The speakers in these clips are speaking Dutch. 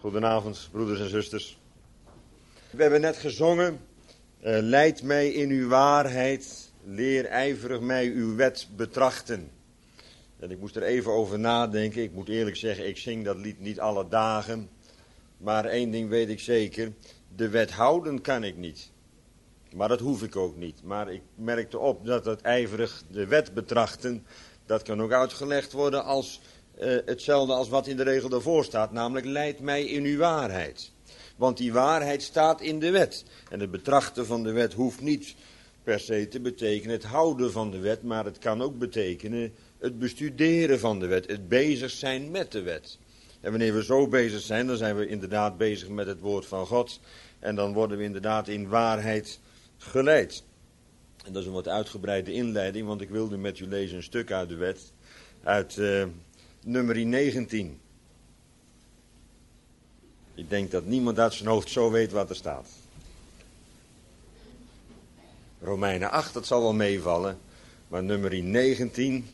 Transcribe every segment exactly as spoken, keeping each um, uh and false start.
Goedenavond, broeders en zusters. We hebben net gezongen, uh, leid mij in uw waarheid, leer ijverig mij uw wet betrachten. En ik moest er even over nadenken, ik moet eerlijk zeggen, ik zing dat lied niet alle dagen. Maar één ding weet ik zeker, de wet houden kan ik niet. Maar dat hoef ik ook niet. Maar ik merkte op dat het ijverig de wet betrachten, dat kan ook uitgelegd worden als uh, hetzelfde als wat in de regel daarvoor staat. Namelijk, leid mij in uw waarheid. Want die waarheid staat in de wet. En het betrachten van de wet hoeft niet per se te betekenen het houden van de wet. Maar het kan ook betekenen het bestuderen van de wet. Het bezig zijn met de wet. En wanneer we zo bezig zijn, dan zijn we inderdaad bezig met het woord van God. En dan worden we inderdaad in waarheid geleid. En dat is een wat uitgebreide inleiding, want ik wilde met u lezen een stuk uit de wet. Uit uh, nummer negentien. Ik denk dat niemand uit zijn hoofd zo weet wat er staat. Romeinen acht, dat zal wel meevallen. Maar nummer negentien.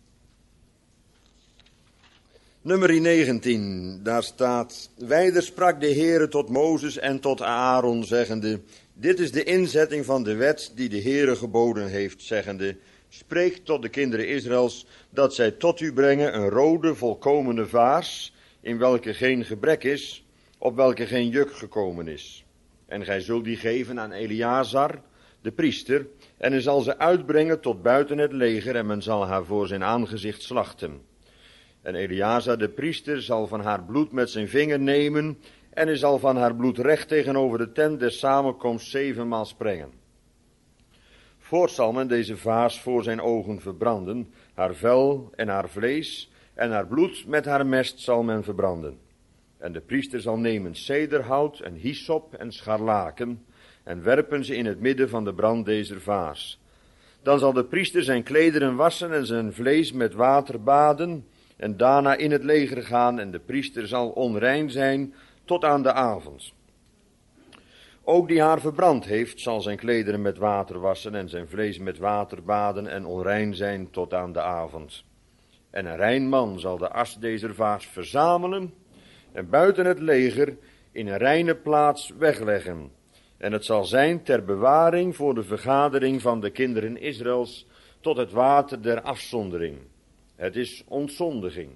Nummer negentien, daar staat: Wijder sprak de Heere tot Mozes en tot Aaron, zeggende: Dit is de inzetting van de wet die de Heere geboden heeft, zeggende: Spreek tot de kinderen Israëls, dat zij tot u brengen een rode volkomene vaas, in welke geen gebrek is, op welke geen juk gekomen is. En gij zult die geven aan Eleazar, de priester, en hij zal ze uitbrengen tot buiten het leger, en men zal haar voor zijn aangezicht slachten. En Eleazar, de priester, zal van haar bloed met zijn vinger nemen, en hij zal van haar bloed recht tegenover de tent der samenkomst zevenmaal sprengen. Voort zal men deze vaas voor zijn ogen verbranden, haar vel en haar vlees, en haar bloed met haar mest zal men verbranden. En de priester zal nemen cederhout en hyssop en scharlaken, en werpen ze in het midden van de brand deze vaas. Dan zal de priester zijn klederen wassen en zijn vlees met water baden, en daarna in het leger gaan, en de priester zal onrein zijn tot aan de avond. Ook die haar verbrand heeft, zal zijn klederen met water wassen en zijn vlees met water baden en onrein zijn tot aan de avond. En een rein man zal de as deze vaas verzamelen en buiten het leger in een reine plaats wegleggen. En het zal zijn ter bewaring voor de vergadering van de kinderen Israëls tot het water der afzondering. Het is ontzondiging.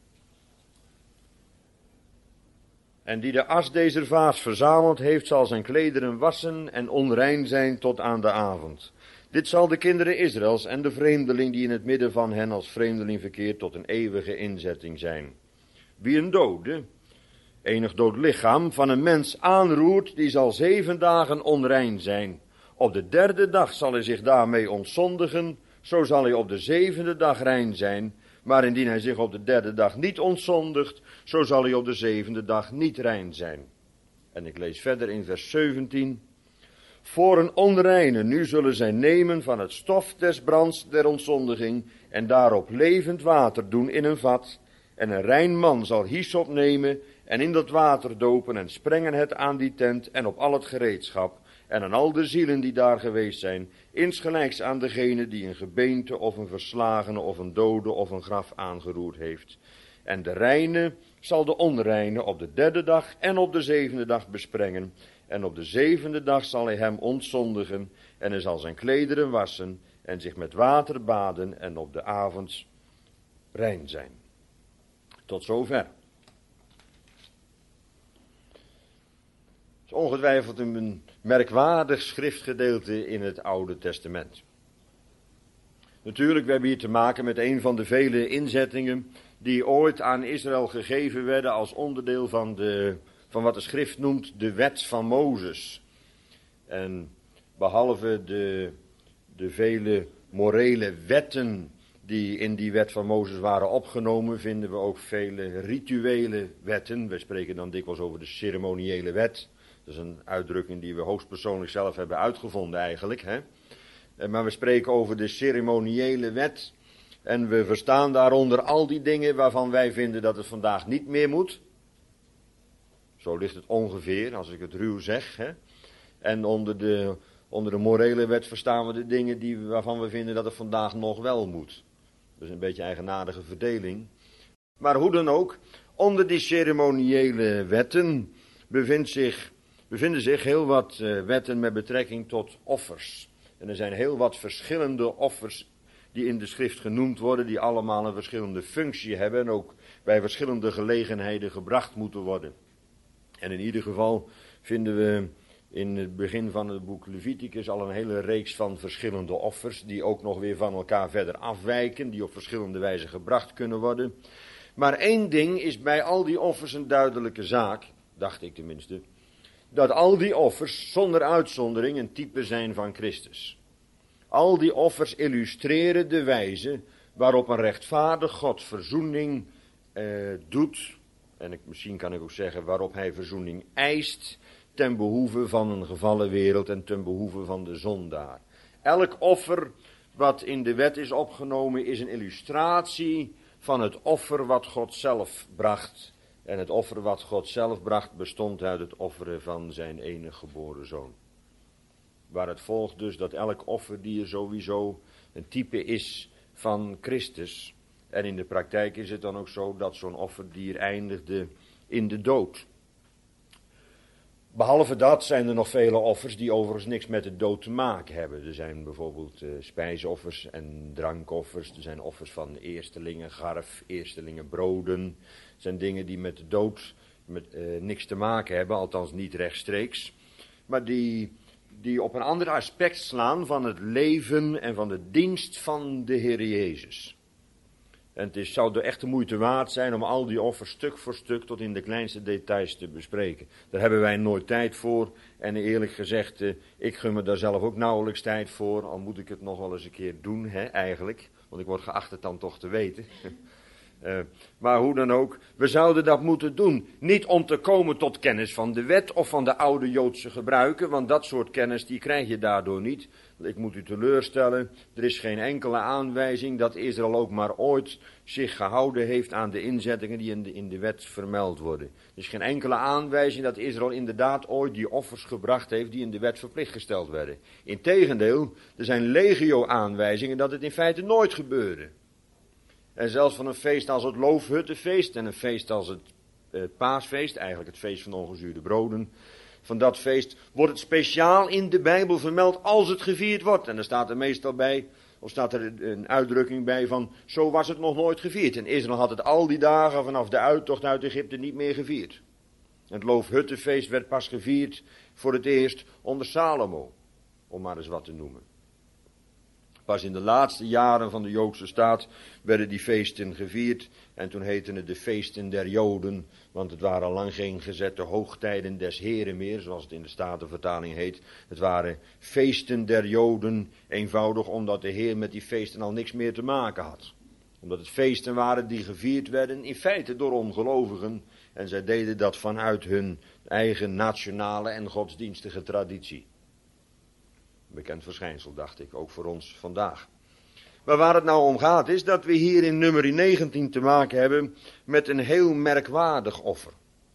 En die de as deze vaas verzameld heeft, zal zijn klederen wassen en onrein zijn tot aan de avond. Dit zal de kinderen Israëls en de vreemdeling die in het midden van hen als vreemdeling verkeert tot een eeuwige inzetting zijn. Wie een dode, enig dood lichaam van een mens aanroert, die zal zeven dagen onrein zijn. Op de derde dag zal hij zich daarmee ontzondigen, zo zal hij op de zevende dag rein zijn. Maar indien hij zich op de derde dag niet ontzondigt, zo zal hij op de zevende dag niet rein zijn. En ik lees verder in vers zeventien. Voor een onreine nu zullen zij nemen van het stof des brands der ontzondiging en daarop levend water doen in een vat. En een rein man zal hyssop nemen en in dat water dopen en sprengen het aan die tent en op al het gereedschap. En aan al de zielen die daar geweest zijn, insgelijks aan degene die een gebeente of een verslagene of een dode of een graf aangeroerd heeft. En de reine zal de onreine op de derde dag en op de zevende dag besprengen. En op de zevende dag zal hij hem ontzondigen en hij zal zijn klederen wassen en zich met water baden en op de avond rein zijn. Tot zover. Het is ongetwijfeld een merkwaardig schriftgedeelte in het Oude Testament. Natuurlijk, we hebben hier te maken met een van de vele inzettingen die ooit aan Israël gegeven werden als onderdeel van, de, van wat de schrift noemt de wet van Mozes. En behalve de, de vele morele wetten die in die wet van Mozes waren opgenomen, vinden we ook vele rituele wetten. We spreken dan dikwijls over de ceremoniële wet. Dat is een uitdrukking die we hoogstpersoonlijk zelf hebben uitgevonden eigenlijk. Hè? Maar we spreken over de ceremoniële wet. En we verstaan daaronder al die dingen waarvan wij vinden dat het vandaag niet meer moet. Zo ligt het ongeveer, als ik het ruw zeg. Hè? En onder de, onder de morele wet verstaan we de dingen die, waarvan we vinden dat het vandaag nog wel moet. Dat is een beetje een eigenaardige verdeling. Maar hoe dan ook, Onder die ceremoniële wetten bevindt zich, bevinden zich heel wat uh, wetten met betrekking tot offers. En er zijn heel wat verschillende offers die in de schrift genoemd worden, die allemaal een verschillende functie hebben en ook bij verschillende gelegenheden gebracht moeten worden. En in ieder geval vinden we in het begin van het boek Leviticus al een hele reeks van verschillende offers, die ook nog weer van elkaar verder afwijken, die op verschillende wijzen gebracht kunnen worden. Maar één ding is bij al die offers een duidelijke zaak, dacht ik tenminste, dat al die offers zonder uitzondering een type zijn van Christus. Al die offers illustreren de wijze waarop een rechtvaardig God verzoening eh, doet, en ik, misschien kan ik ook zeggen waarop hij verzoening eist, ten behoeve van een gevallen wereld en ten behoeve van de zondaar. Elk offer wat in de wet is opgenomen is een illustratie van het offer wat God zelf bracht. En het offer wat God zelf bracht bestond uit het offeren van zijn enige geboren zoon. Waar het volgt dus dat elk offerdier sowieso een type is van Christus. En in de praktijk is het dan ook zo dat zo'n offerdier eindigde in de dood. Behalve dat zijn er nog vele offers die overigens niks met de dood te maken hebben. Er zijn bijvoorbeeld uh, spijsoffers en drankoffers. Er zijn offers van eerstelingen garf, eerstelingen broden. Het zijn dingen die met de dood met, uh, niks te maken hebben, althans niet rechtstreeks. Maar die, die op een ander aspect slaan van het leven en van de dienst van de Heer Jezus. En het is, zou er echt de moeite waard zijn om al die offers stuk voor stuk tot in de kleinste details te bespreken. Daar hebben wij nooit tijd voor. En eerlijk gezegd, eh, ik gun me daar zelf ook nauwelijks tijd voor. Al moet ik het nog wel eens een keer doen, hè, eigenlijk. Want ik word geacht het dan toch te weten. uh, maar hoe dan ook, we zouden dat moeten doen. Niet om te komen tot kennis van de wet of van de oude Joodse gebruiken. Want dat soort kennis die krijg je daardoor niet. Ik moet u teleurstellen, er is geen enkele aanwijzing dat Israël ook maar ooit zich gehouden heeft aan de inzettingen die in de, in de wet vermeld worden. Er is geen enkele aanwijzing dat Israël inderdaad ooit die offers gebracht heeft die in de wet verplicht gesteld werden. Integendeel, er zijn legio aanwijzingen dat het in feite nooit gebeurde. En zelfs van een feest als het Loofhuttenfeest en een feest als het, het Paasfeest, eigenlijk het feest van de ongezuurde broden, van dat feest wordt het speciaal in de Bijbel vermeld als het gevierd wordt. En er staat er meestal bij, of staat er een uitdrukking bij van, zo was het nog nooit gevierd. En Israël had het al die dagen vanaf de uittocht uit Egypte niet meer gevierd. Het Loofhuttenfeest werd pas gevierd voor het eerst onder Salomo, om maar eens wat te noemen. Pas in de laatste jaren van de Joodse staat werden die feesten gevierd. En toen heten het de feesten der Joden. Want het waren al lang geen gezette hoogtijden des Heren meer, zoals het in de Statenvertaling heet. Het waren feesten der Joden, eenvoudig omdat de Heer met die feesten al niks meer te maken had. Omdat het feesten waren die gevierd werden, in feite door ongelovigen. En zij deden dat vanuit hun eigen nationale en godsdienstige traditie. Bekend verschijnsel, dacht ik, ook voor ons vandaag. Maar waar het nou om gaat is dat we hier in nummer negentien te maken hebben met een heel merkwaardig offer.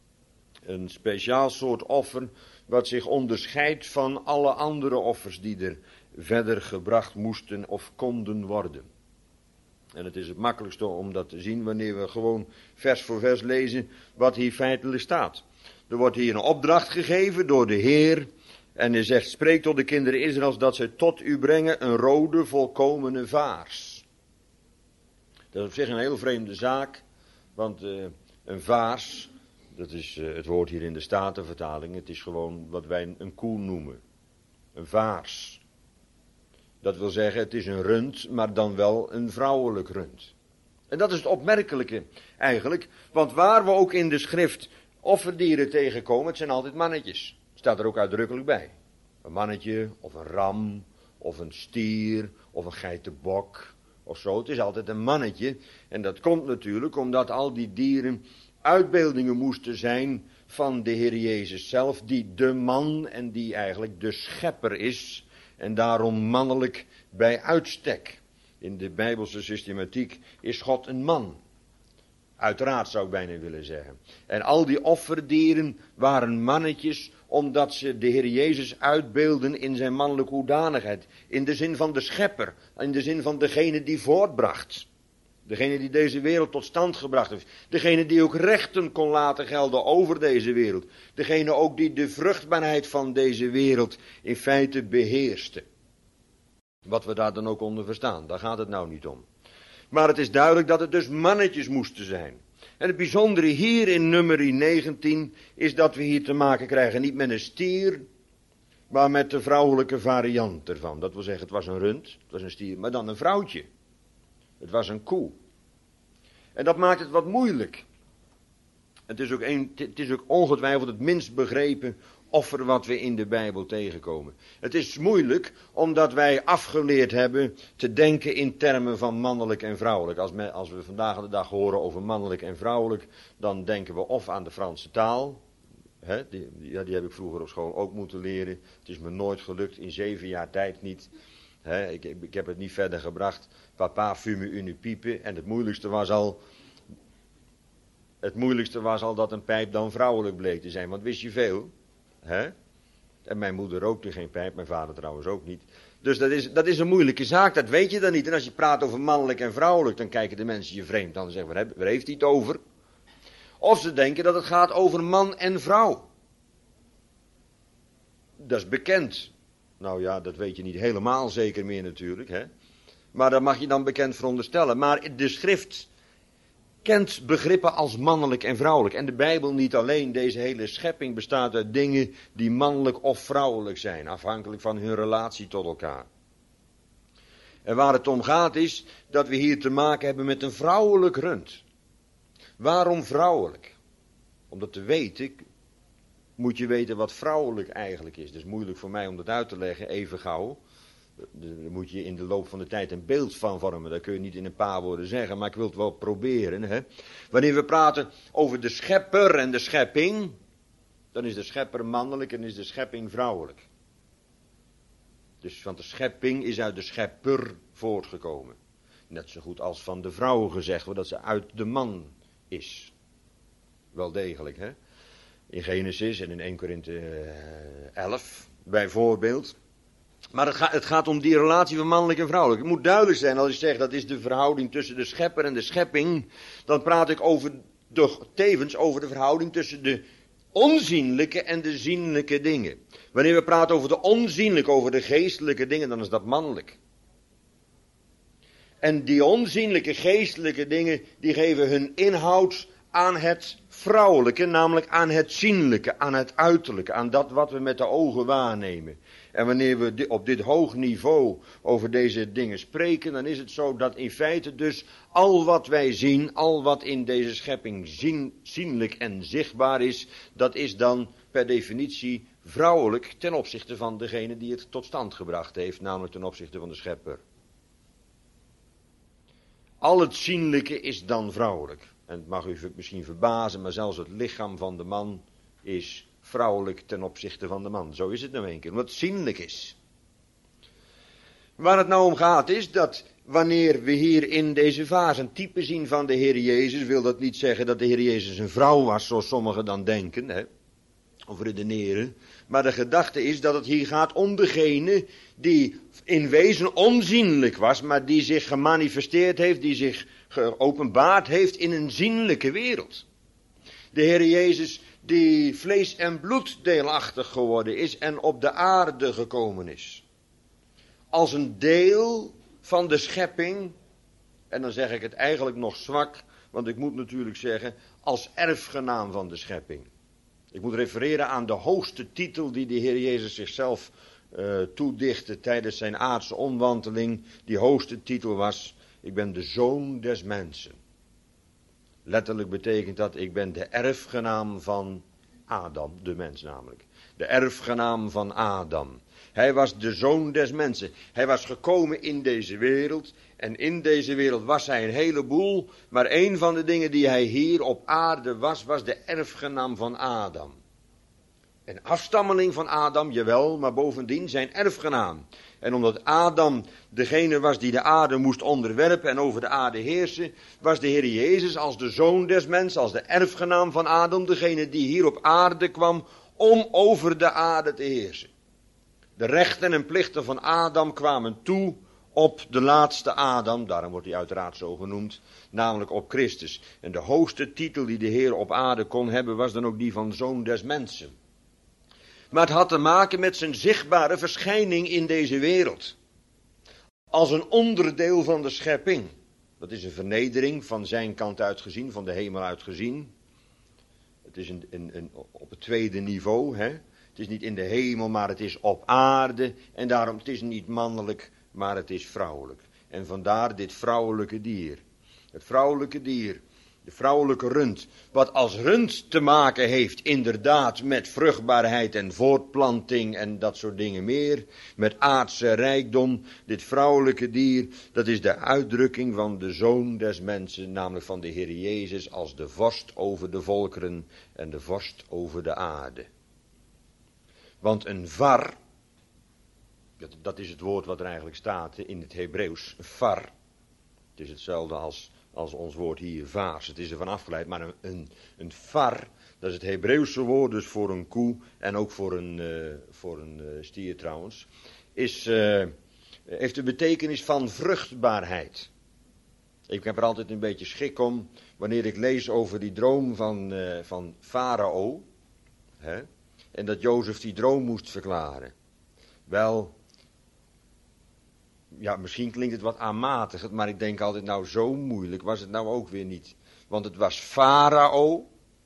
Een speciaal soort offer wat zich onderscheidt van alle andere offers die er verder gebracht moesten of konden worden. En het is het makkelijkste om dat te zien wanneer we gewoon vers voor vers lezen wat hier feitelijk staat. Er wordt hier een opdracht gegeven door de Heer. En hij zegt, spreek tot de kinderen Israëls dat zij tot u brengen een rode volkomene vaars. Dat is op zich een heel vreemde zaak, want uh, een vaars, dat is uh, het woord hier in de Statenvertaling, het is gewoon wat wij een koe noemen. Een vaars. Dat wil zeggen, het is een rund, maar dan wel een vrouwelijk rund. En dat is het opmerkelijke eigenlijk, want waar we ook in de schrift offerdieren tegenkomen, het zijn altijd mannetjes. Staat er ook uitdrukkelijk bij. Een mannetje, of een ram, of een stier, of een geitenbok, of zo. Het is altijd een mannetje. En dat komt natuurlijk omdat al die dieren uitbeeldingen moesten zijn van de Heer Jezus zelf, die de man en die eigenlijk de schepper is. En daarom mannelijk bij uitstek. In de Bijbelse systematiek is God een man. Uiteraard zou ik bijna willen zeggen. En al die offerdieren waren mannetjes, omdat ze de Heer Jezus uitbeelden in zijn mannelijke hoedanigheid. In de zin van de schepper, in de zin van degene die voortbracht. Degene die deze wereld tot stand gebracht heeft. Degene die ook rechten kon laten gelden over deze wereld. Degene ook die de vruchtbaarheid van deze wereld in feite beheerste. Wat we daar dan ook onder verstaan, daar gaat het nou niet om. Maar het is duidelijk dat het dus mannetjes moesten zijn. En het bijzondere hier in nummer negentien is dat we hier te maken krijgen niet met een stier, maar met de vrouwelijke variant ervan. Dat wil zeggen, het was een rund, het was een stier, maar dan een vrouwtje. Het was een koe. En dat maakt het wat moeilijk. Het is ook, een, het is ook ongetwijfeld het minst begrepen offer wat we in de Bijbel tegenkomen. Het is moeilijk omdat wij afgeleerd hebben te denken in termen van mannelijk en vrouwelijk. Als, me, als we vandaag de dag horen over mannelijk en vrouwelijk, dan denken we of aan de Franse taal. Hè, die, ja, die heb ik vroeger op school ook moeten leren. Het is me nooit gelukt, in zeven jaar tijd niet. He, ik, ik heb het niet verder gebracht. Papa fume une pipe. En het moeilijkste was al. Het moeilijkste was al dat een pijp dan vrouwelijk bleek te zijn. Want wist je veel? He? En mijn moeder rookte geen pijp. Mijn vader trouwens ook niet. Dus dat is, dat is een moeilijke zaak. Dat weet je dan niet. En als je praat over mannelijk en vrouwelijk. Dan kijken de mensen je vreemd. Dan zeggen we, waar heeft hij het over? Of ze denken dat het gaat over man en vrouw. Dat is bekend. Nou ja, dat weet je niet helemaal zeker meer natuurlijk. Hè? Maar dat mag je dan bekend veronderstellen. Maar de schrift kent begrippen als mannelijk en vrouwelijk. En de Bijbel niet alleen. Deze hele schepping bestaat uit dingen die mannelijk of vrouwelijk zijn. Afhankelijk van hun relatie tot elkaar. En waar het om gaat is dat we hier te maken hebben met een vrouwelijk rund. Waarom vrouwelijk? Om dat te weten moet je weten wat vrouwelijk eigenlijk is. Dat is moeilijk voor mij om dat uit te leggen, even gauw. Daar moet je in de loop van de tijd een beeld van vormen. Dat kun je niet in een paar woorden zeggen, maar ik wil het wel proberen. Hè? Wanneer we praten over de schepper en de schepping, dan is de schepper mannelijk en is de schepping vrouwelijk. Dus van de schepping is uit de schepper voortgekomen. Net zo goed als van de vrouw gezegd wordt dat ze uit de man is. Wel degelijk, hè? In Genesis en in eerste Korinthe elf bijvoorbeeld. Maar het gaat, het gaat om die relatie van mannelijk en vrouwelijk. Het moet duidelijk zijn als ik zeg dat is de verhouding tussen de schepper en de schepping. Dan praat ik over de, tevens over de verhouding tussen de onzienlijke en de zienlijke dingen. Wanneer we praten over de onzienlijke, over de geestelijke dingen, dan is dat mannelijk. En die onzienlijke geestelijke dingen, die geven hun inhoud aan het vrouwelijke, namelijk aan het zienlijke, aan het uiterlijke, aan dat wat we met de ogen waarnemen. En wanneer we op dit hoog niveau over deze dingen spreken, dan is het zo dat in feite dus al wat wij zien, al wat in deze schepping zien, zienlijk en zichtbaar is, dat is dan per definitie vrouwelijk ten opzichte van degene die het tot stand gebracht heeft, namelijk ten opzichte van de schepper. Al het zienlijke is dan vrouwelijk. En het mag u misschien verbazen, maar zelfs het lichaam van de man is vrouwelijk ten opzichte van de man. Zo is het nou een keer, omdat het zienlijk is. Waar het nou om gaat is dat wanneer we hier in deze fase een type zien van de Heer Jezus, wil dat niet zeggen dat de Heer Jezus een vrouw was, zoals sommigen dan denken, hè, of redeneren. Maar de gedachte is dat het hier gaat om degene die in wezen onzienlijk was, maar die zich gemanifesteerd heeft, die zich geopenbaard heeft in een zienlijke wereld. De Heer Jezus die vlees en bloed deelachtig geworden is en op de aarde gekomen is. Als een deel van de schepping, en dan zeg ik het eigenlijk nog zwak, want ik moet natuurlijk zeggen, als erfgenaam van de schepping. Ik moet refereren aan de hoogste titel die de Heer Jezus zichzelf uh, toedichtte tijdens zijn aardse omwandeling. Die hoogste titel was, ik ben de zoon des mensen. Letterlijk betekent dat, ik ben de erfgenaam van Adam, de mens namelijk. De erfgenaam van Adam. Hij was de zoon des mensen. Hij was gekomen in deze wereld. En in deze wereld was hij een heleboel. Maar een van de dingen die hij hier op aarde was, was de erfgenaam van Adam. Een afstammeling van Adam, jawel, maar bovendien zijn erfgenaam. En omdat Adam degene was die de aarde moest onderwerpen en over de aarde heersen, was de Heer Jezus als de zoon des mensen, als de erfgenaam van Adam, degene die hier op aarde kwam om over de aarde te heersen. De rechten en plichten van Adam kwamen toe op de laatste Adam, daarom wordt hij uiteraard zo genoemd, namelijk op Christus. En de hoogste titel die de Heer op aarde kon hebben, was dan ook die van Zoon des Mensen. Maar het had te maken met zijn zichtbare verschijning in deze wereld. Als een onderdeel van de schepping. Dat is een vernedering van zijn kant uit gezien, van de hemel uit gezien. Het is een, een, een, op het tweede niveau. Hè? Het is niet in de hemel, maar het is op aarde. En daarom, het is niet mannelijk, maar het is vrouwelijk. En vandaar dit vrouwelijke dier. Het vrouwelijke dier. De vrouwelijke rund. Wat als rund te maken heeft inderdaad met vruchtbaarheid en voortplanting en dat soort dingen meer. Met aardse rijkdom. Dit vrouwelijke dier, dat is de uitdrukking van de Zoon des Mensen. Namelijk van de Heer Jezus als de vorst over de volkeren en de vorst over de aarde. Want een var, dat, dat is het woord wat er eigenlijk staat in het Hebreeuws. Var. Het is hetzelfde als... Als ons woord hier vaars, het is ervan afgeleid, maar een, een, een var, dat is het Hebreeuwse woord dus voor een koe en ook voor een, uh, voor een uh, stier trouwens, is, uh, heeft de betekenis van vruchtbaarheid. Ik heb er altijd een beetje schik om, wanneer ik lees over die droom van, uh, van Farao, hè, en dat Jozef die droom moest verklaren. Wel... Ja, misschien klinkt het wat aanmatigend, maar ik denk altijd, nou zo moeilijk was het nou ook weer niet. Want het was Farao.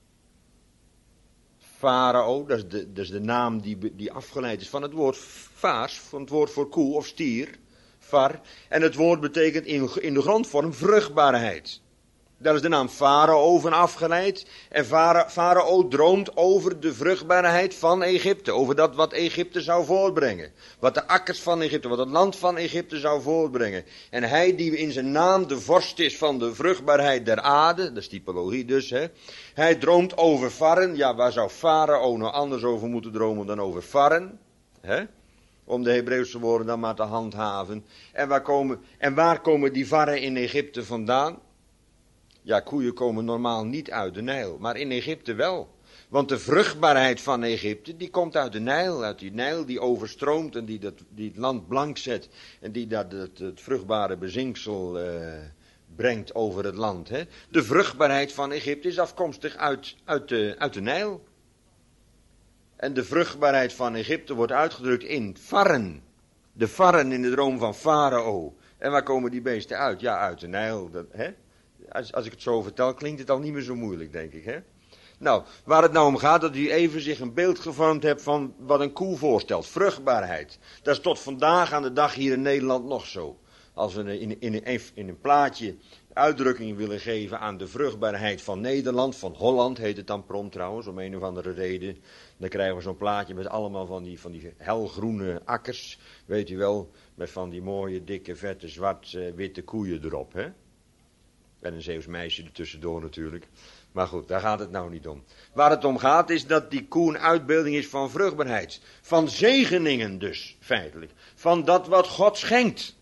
Farao, dat is de, dat is de naam die, die afgeleid is van het woord vaars, van het woord voor koe of stier. Var. En het woord betekent in, in de grondvorm vruchtbaarheid. Daar is de naam Farao van afgeleid. En Farao droomt over de vruchtbaarheid van Egypte. Over dat wat Egypte zou voortbrengen. Wat de akkers van Egypte, wat het land van Egypte zou voortbrengen. En hij die in zijn naam de vorst is van de vruchtbaarheid der aarde. Dat is typologie dus. Hè. Hij droomt over varren. Ja, waar zou Farao nou anders over moeten dromen dan over varren? Hè? Om de Hebreeuwse woorden dan maar te handhaven. En waar komen, en waar komen die varren in Egypte vandaan? Ja, koeien komen normaal niet uit de Nijl, maar in Egypte wel. Want de vruchtbaarheid van Egypte, die komt uit de Nijl. Uit die Nijl die overstroomt en die, dat, die het land blank zet. En die dat, het, het vruchtbare bezinksel uh, brengt over het land. Hè. De vruchtbaarheid van Egypte is afkomstig uit, uit, de, uit de Nijl. En de vruchtbaarheid van Egypte wordt uitgedrukt in varren. De varren in de droom van Farao. En waar komen die beesten uit? Ja, uit de Nijl. Dat, hè? Als, als ik het zo vertel, klinkt het al niet meer zo moeilijk, denk ik. Hè? Nou, waar het nou om gaat, dat u even zich een beeld gevormd hebt van wat een koe voorstelt. Vruchtbaarheid. Dat is tot vandaag aan de dag hier in Nederland nog zo. Als we in, in, in, in een plaatje uitdrukking willen geven aan de vruchtbaarheid van Nederland, van Holland heet het dan prompt trouwens, om een of andere reden. Dan krijgen we zo'n plaatje met allemaal van die, van die helgroene akkers, weet u wel, met van die mooie, dikke, vette, zwart-witte koeien erop, hè. En een Zeeuws meisje er tussendoor natuurlijk. Maar goed, daar gaat het nou niet om. Waar het om gaat is dat die koe een uitbeelding is van vruchtbaarheid. Van zegeningen dus, feitelijk. Van dat wat God schenkt.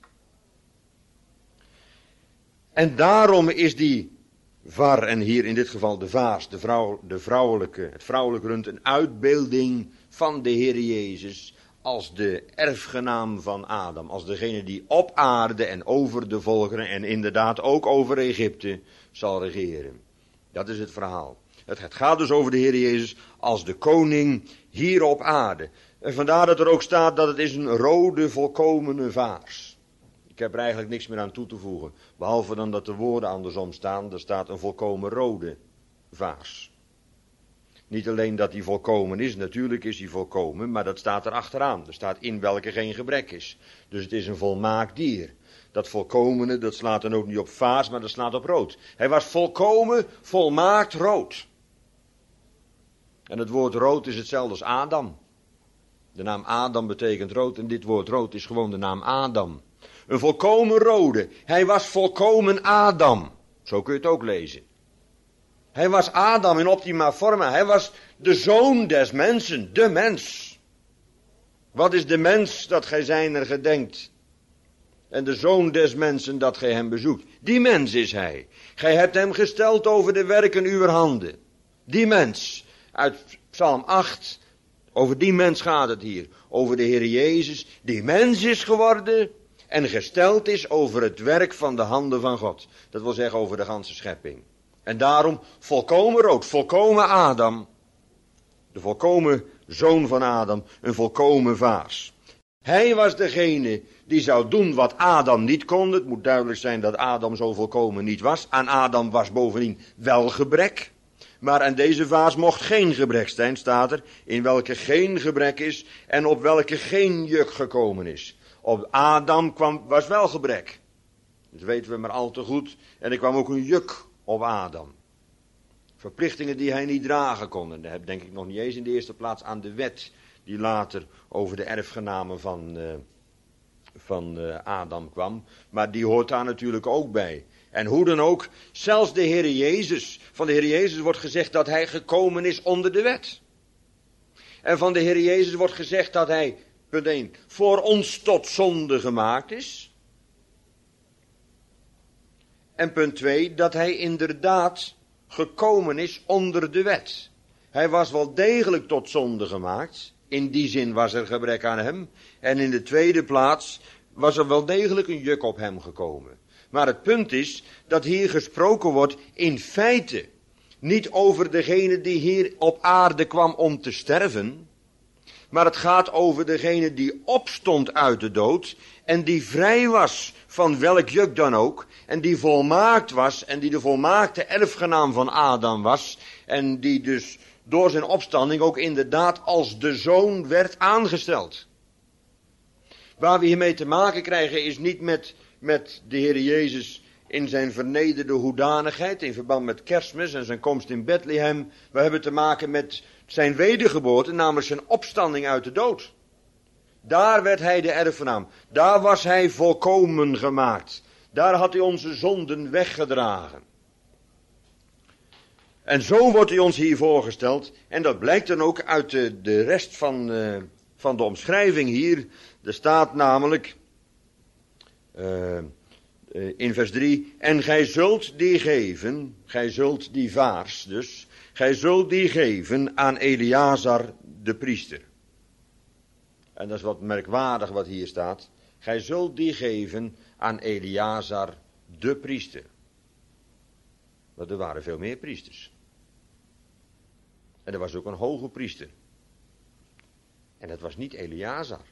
En daarom is die var, en hier in dit geval de vaas, de, vrouw, de vrouwelijke, het vrouwelijke rund, een uitbeelding van de Heer Jezus als de erfgenaam van Adam. Als degene die op aarde en over de volkeren en inderdaad ook over Egypte zal regeren. Dat is het verhaal. Het gaat dus over de Heer Jezus als de koning hier op aarde. En vandaar dat er ook staat dat het is een rode volkomene vaas. Ik heb er eigenlijk niks meer aan toe te voegen. Behalve dan dat de woorden andersom staan. Er staat een volkomen rode vaas. Niet alleen dat die volkomen is, natuurlijk is die volkomen, maar dat staat er achteraan. Er staat in welke geen gebrek is. Dus het is een volmaakt dier. Dat volkomene, dat slaat dan ook niet op vaas, maar dat slaat op rood. Hij was volkomen, volmaakt rood. En het woord rood is hetzelfde als Adam. De naam Adam betekent rood en dit woord rood is gewoon de naam Adam. Een volkomen rode. Hij was volkomen Adam. Zo kun je het ook lezen. Hij was Adam in optima forma. Hij was de zoon des mensen, de mens. Wat is de mens dat gij zijner gedenkt? En de zoon des mensen dat gij hem bezoekt. Die mens is hij. Gij hebt hem gesteld over de werken uwer handen. Die mens. Uit Psalm acht. Over die mens gaat het hier. Over de Heer Jezus. Die mens is geworden. en gesteld is over het werk van de handen van God. Dat wil zeggen over de ganse schepping. En daarom volkomen rood, volkomen Adam. De volkomen zoon van Adam, een volkomen vaas. Hij was degene die zou doen wat Adam niet kon. Het moet duidelijk zijn dat Adam zo volkomen niet was. Aan Adam was bovendien wel gebrek. Maar aan deze vaas mocht geen gebrek zijn, staat er. In welke geen gebrek is en op welke geen juk gekomen is. Op Adam kwam, was wel gebrek. Dat weten we maar al te goed. En er kwam ook een juk op Adam. Verplichtingen die hij niet dragen kon. En dat denk ik nog niet eens in de eerste plaats aan de wet. Die later over de erfgenamen van, uh, van uh, Adam kwam. Maar die hoort daar natuurlijk ook bij. En hoe dan ook, zelfs de Heer Jezus. Van de Heer Jezus wordt gezegd dat hij gekomen is onder de wet. En van de Heer Jezus wordt gezegd dat hij, punt één, voor ons tot zonde gemaakt is. En punt twee, dat hij inderdaad gekomen is onder de wet. Hij was wel degelijk tot zonde gemaakt. In die zin was er gebrek aan hem. En in de tweede plaats was er wel degelijk een juk op hem gekomen. Maar het punt is dat hier gesproken wordt in feite niet over degene die hier op aarde kwam om te sterven. Maar het gaat over degene die opstond uit de dood en die vrij was van welk juk dan ook. En die volmaakt was en die de volmaakte erfgenaam van Adam was. En die dus door zijn opstanding ook inderdaad als de zoon werd aangesteld. Waar we hiermee te maken krijgen is niet met, met de Heer Jezus in zijn vernederde hoedanigheid, in verband met Kerstmis en zijn komst in Bethlehem. We hebben te maken met zijn wedergeboorte, namelijk zijn opstanding uit de dood. Daar werd hij de erfgenaam. Daar was hij volkomen gemaakt. Daar had hij onze zonden weggedragen. En zo wordt hij ons hier voorgesteld. En dat blijkt dan ook uit de, de rest van, uh, van de omschrijving hier. Er staat namelijk uh, uh, in vers drie. En gij zult die geven, gij zult die vaars dus. Gij zult die geven aan Eleazar de priester. En dat is wat merkwaardig wat hier staat. Gij zult die geven aan Eleazar de priester. Want er waren veel meer priesters. En er was ook een hoge priester. En dat was niet Eleazar.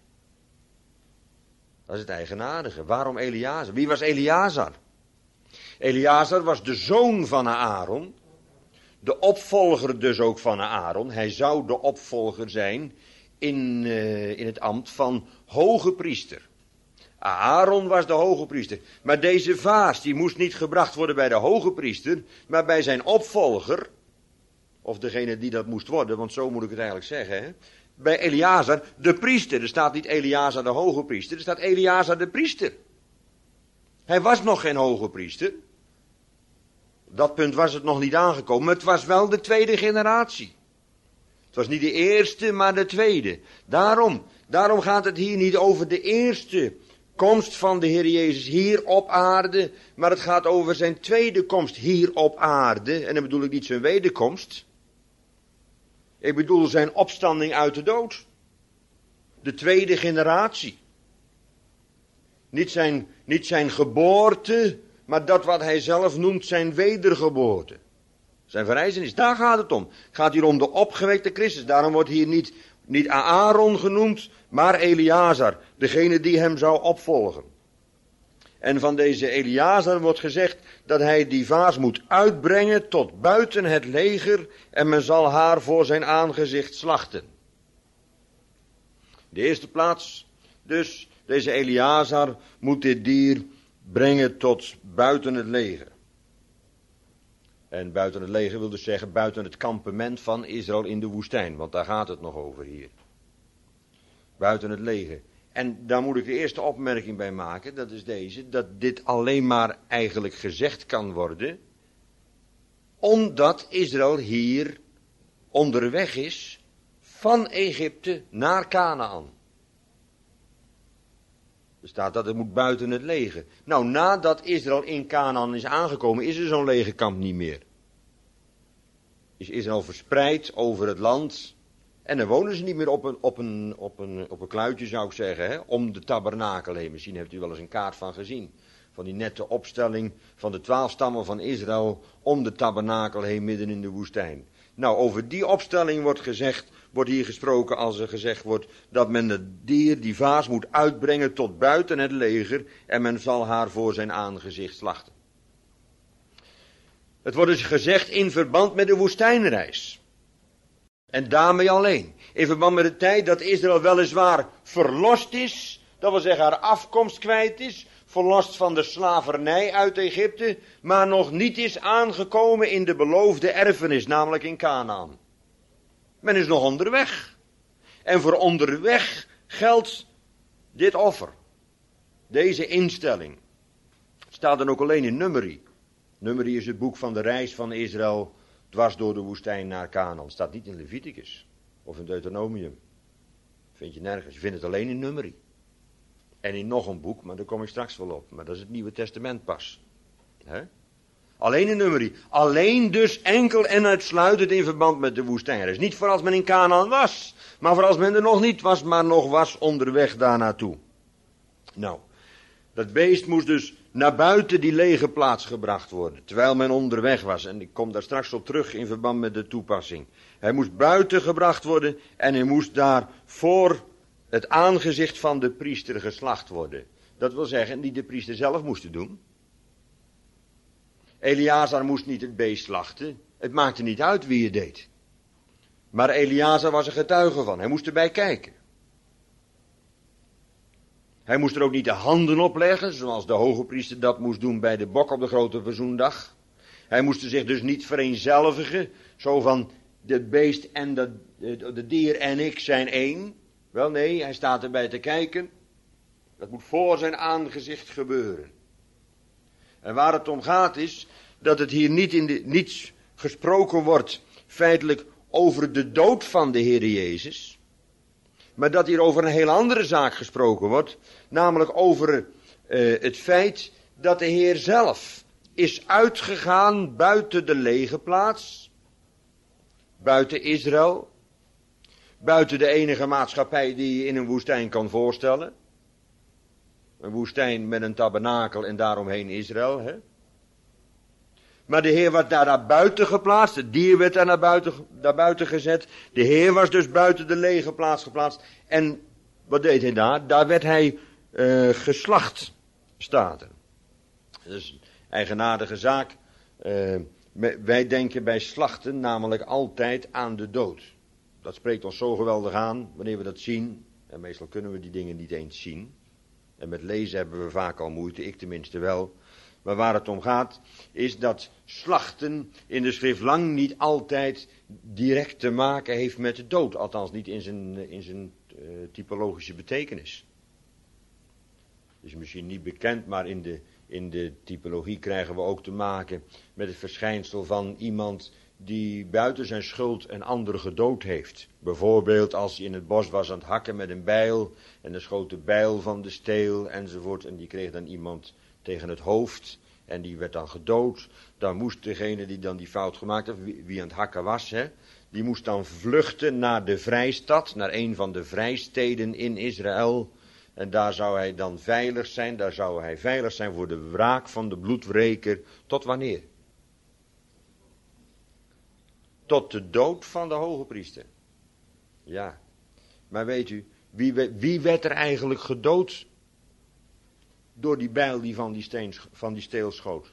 Dat is het eigenaardige. Waarom Eleazar? Wie was Eleazar? Eleazar was de zoon van Aaron. De opvolger dus ook van Aaron. Hij zou de opvolger zijn in, uh, in het ambt van hoge priester. Aaron was de hoge priester. Maar deze vaas die moest niet gebracht worden bij de hoge priester, maar bij zijn opvolger. Of degene die dat moest worden, want zo moet ik het eigenlijk zeggen. Hè? Bij Eleazar de priester. Er staat niet Eleazar de hoge priester, er staat Eleazar de priester. Hij was nog geen hoge priester. Op dat punt was het nog niet aangekomen, maar het was wel de tweede generatie. Het was niet de eerste, maar de tweede. Daarom, daarom gaat het hier niet over de eerste komst van de Heer Jezus hier op aarde, maar het gaat over zijn tweede komst hier op aarde. En dan bedoel ik niet zijn wederkomst. Ik bedoel zijn opstanding uit de dood. De tweede generatie. Niet zijn, niet zijn geboorte, maar dat wat hij zelf noemt zijn wedergeboorte. Zijn verrijzenis, daar gaat het om. Het gaat hier om de opgewekte Christus. Daarom wordt hier niet, niet Aaron genoemd, maar Eleazar. Degene die hem zou opvolgen. En van deze Eleazar wordt gezegd dat hij die vaas moet uitbrengen tot buiten het leger en men zal haar voor zijn aangezicht slachten. De eerste plaats, dus deze Eleazar moet dit dier brengen tot buiten het leger. En buiten het leger wil dus zeggen buiten het kampement van Israël in de woestijn, want daar gaat het nog over hier. Buiten het leger. En daar moet ik de eerste opmerking bij maken, dat is deze, dat dit alleen maar eigenlijk gezegd kan worden, omdat Israël hier onderweg is van Egypte naar Kanaan. Er staat dat het moet buiten het leger. Nou, nadat Israël in Kanaan is aangekomen, is er zo'n legerkamp niet meer. Is Israël verspreid over het land En dan wonen ze niet meer op een, op een, op een, op een kluitje, zou ik zeggen, hè, om de tabernakel heen. Misschien heeft u wel eens een kaart van gezien. Van die nette opstelling van de twaalf stammen van Israël om de tabernakel heen midden in de woestijn. Nou, over die opstelling wordt gezegd, wordt hier gesproken als er gezegd wordt dat men het dier, die vaas, moet uitbrengen tot buiten het leger en men zal haar voor zijn aangezicht slachten. Het wordt dus gezegd in verband met de woestijnreis. En daarmee alleen. In verband met de tijd dat Israël weliswaar verlost is, dat wil zeggen haar afkomst kwijt is, verlost van de slavernij uit Egypte, maar nog niet is aangekomen in de beloofde erfenis, namelijk in Kanaan. Men is nog onderweg. En voor onderweg geldt dit offer. Deze instelling. Het staat dan ook alleen in Numeri. Numeri is het boek van de reis van Israël dwars door de woestijn naar Kanaan. Het staat niet in Leviticus of in Deuteronomium. Vind je nergens. Je vindt het alleen in Numeri. En in nog een boek, maar daar kom ik straks wel op. Maar dat is het Nieuwe Testament pas. He? Alleen in Numeri. Alleen dus enkel en uitsluitend in verband met de woestijnreis. Niet voor als men in Kanaan was. Maar voor als men er nog niet was, maar nog was onderweg daar naartoe. Nou, dat beest moest dus naar buiten die lege plaats gebracht worden. Terwijl men onderweg was. En ik kom daar straks op terug in verband met de toepassing. Hij moest buiten gebracht worden en hij moest daar voor het aangezicht van de priester geslacht worden. Dat wil zeggen, niet de priester zelf moest doen. Eleazar moest niet het beest slachten. Het maakte niet uit wie het deed. Maar Eleazar was er getuige van. Hij moest erbij kijken. Hij moest er ook niet de handen op leggen, zoals de hoge priester dat moest doen bij de bok op de grote verzoendag. Hij moest zich dus niet vereenzelvigen, zo van de beest en de, de, de dier en ik zijn één. Wel nee, hij staat erbij te kijken. Dat moet voor zijn aangezicht gebeuren. En waar het om gaat is dat het hier niet in de, niets gesproken wordt feitelijk over de dood van de Heer Jezus. Maar dat hier over een heel andere zaak gesproken wordt. Namelijk over uh, het feit dat de Heer zelf is uitgegaan buiten de lege plaats. Buiten Israël. Buiten de enige maatschappij die je in een woestijn kan voorstellen. Een woestijn met een tabernakel en daaromheen Israël. Hè? Maar de Heer werd daar naar buiten geplaatst. Het dier werd daar naar buiten, naar buiten gezet. De Heer was dus buiten de lege plaats geplaatst. En wat deed hij daar? Daar werd hij uh, geslacht, staat er. Dat is een eigenaardige zaak. Uh, wij denken bij slachten namelijk altijd aan de dood. Dat spreekt ons zo geweldig aan wanneer we dat zien. En meestal kunnen we die dingen niet eens zien. En met lezen hebben we vaak al moeite, ik tenminste wel. Maar waar het om gaat, is dat slachten in de schrift lang niet altijd direct te maken heeft met de dood. Althans niet in zijn, in zijn uh, typologische betekenis. Het is misschien niet bekend, maar in de, in de typologie krijgen we ook te maken met het verschijnsel van iemand die buiten zijn schuld een ander gedood heeft. Bijvoorbeeld als hij in het bos was aan het hakken met een bijl en dan schoot de bijl van de steel enzovoort en die kreeg dan iemand tegen het hoofd en die werd dan gedood. Dan moest degene die dan die fout gemaakt heeft, wie, wie aan het hakken was, hè, die moest dan vluchten naar de vrijstad, naar een van de vrijsteden in Israël. En daar zou hij dan veilig zijn, daar zou hij veilig zijn voor de wraak van de bloedwreker. Tot wanneer? Tot de dood van de hoge priester. Ja, maar weet u, wie, wie werd er eigenlijk gedood door die bijl die van die, steen, van die steel schoot?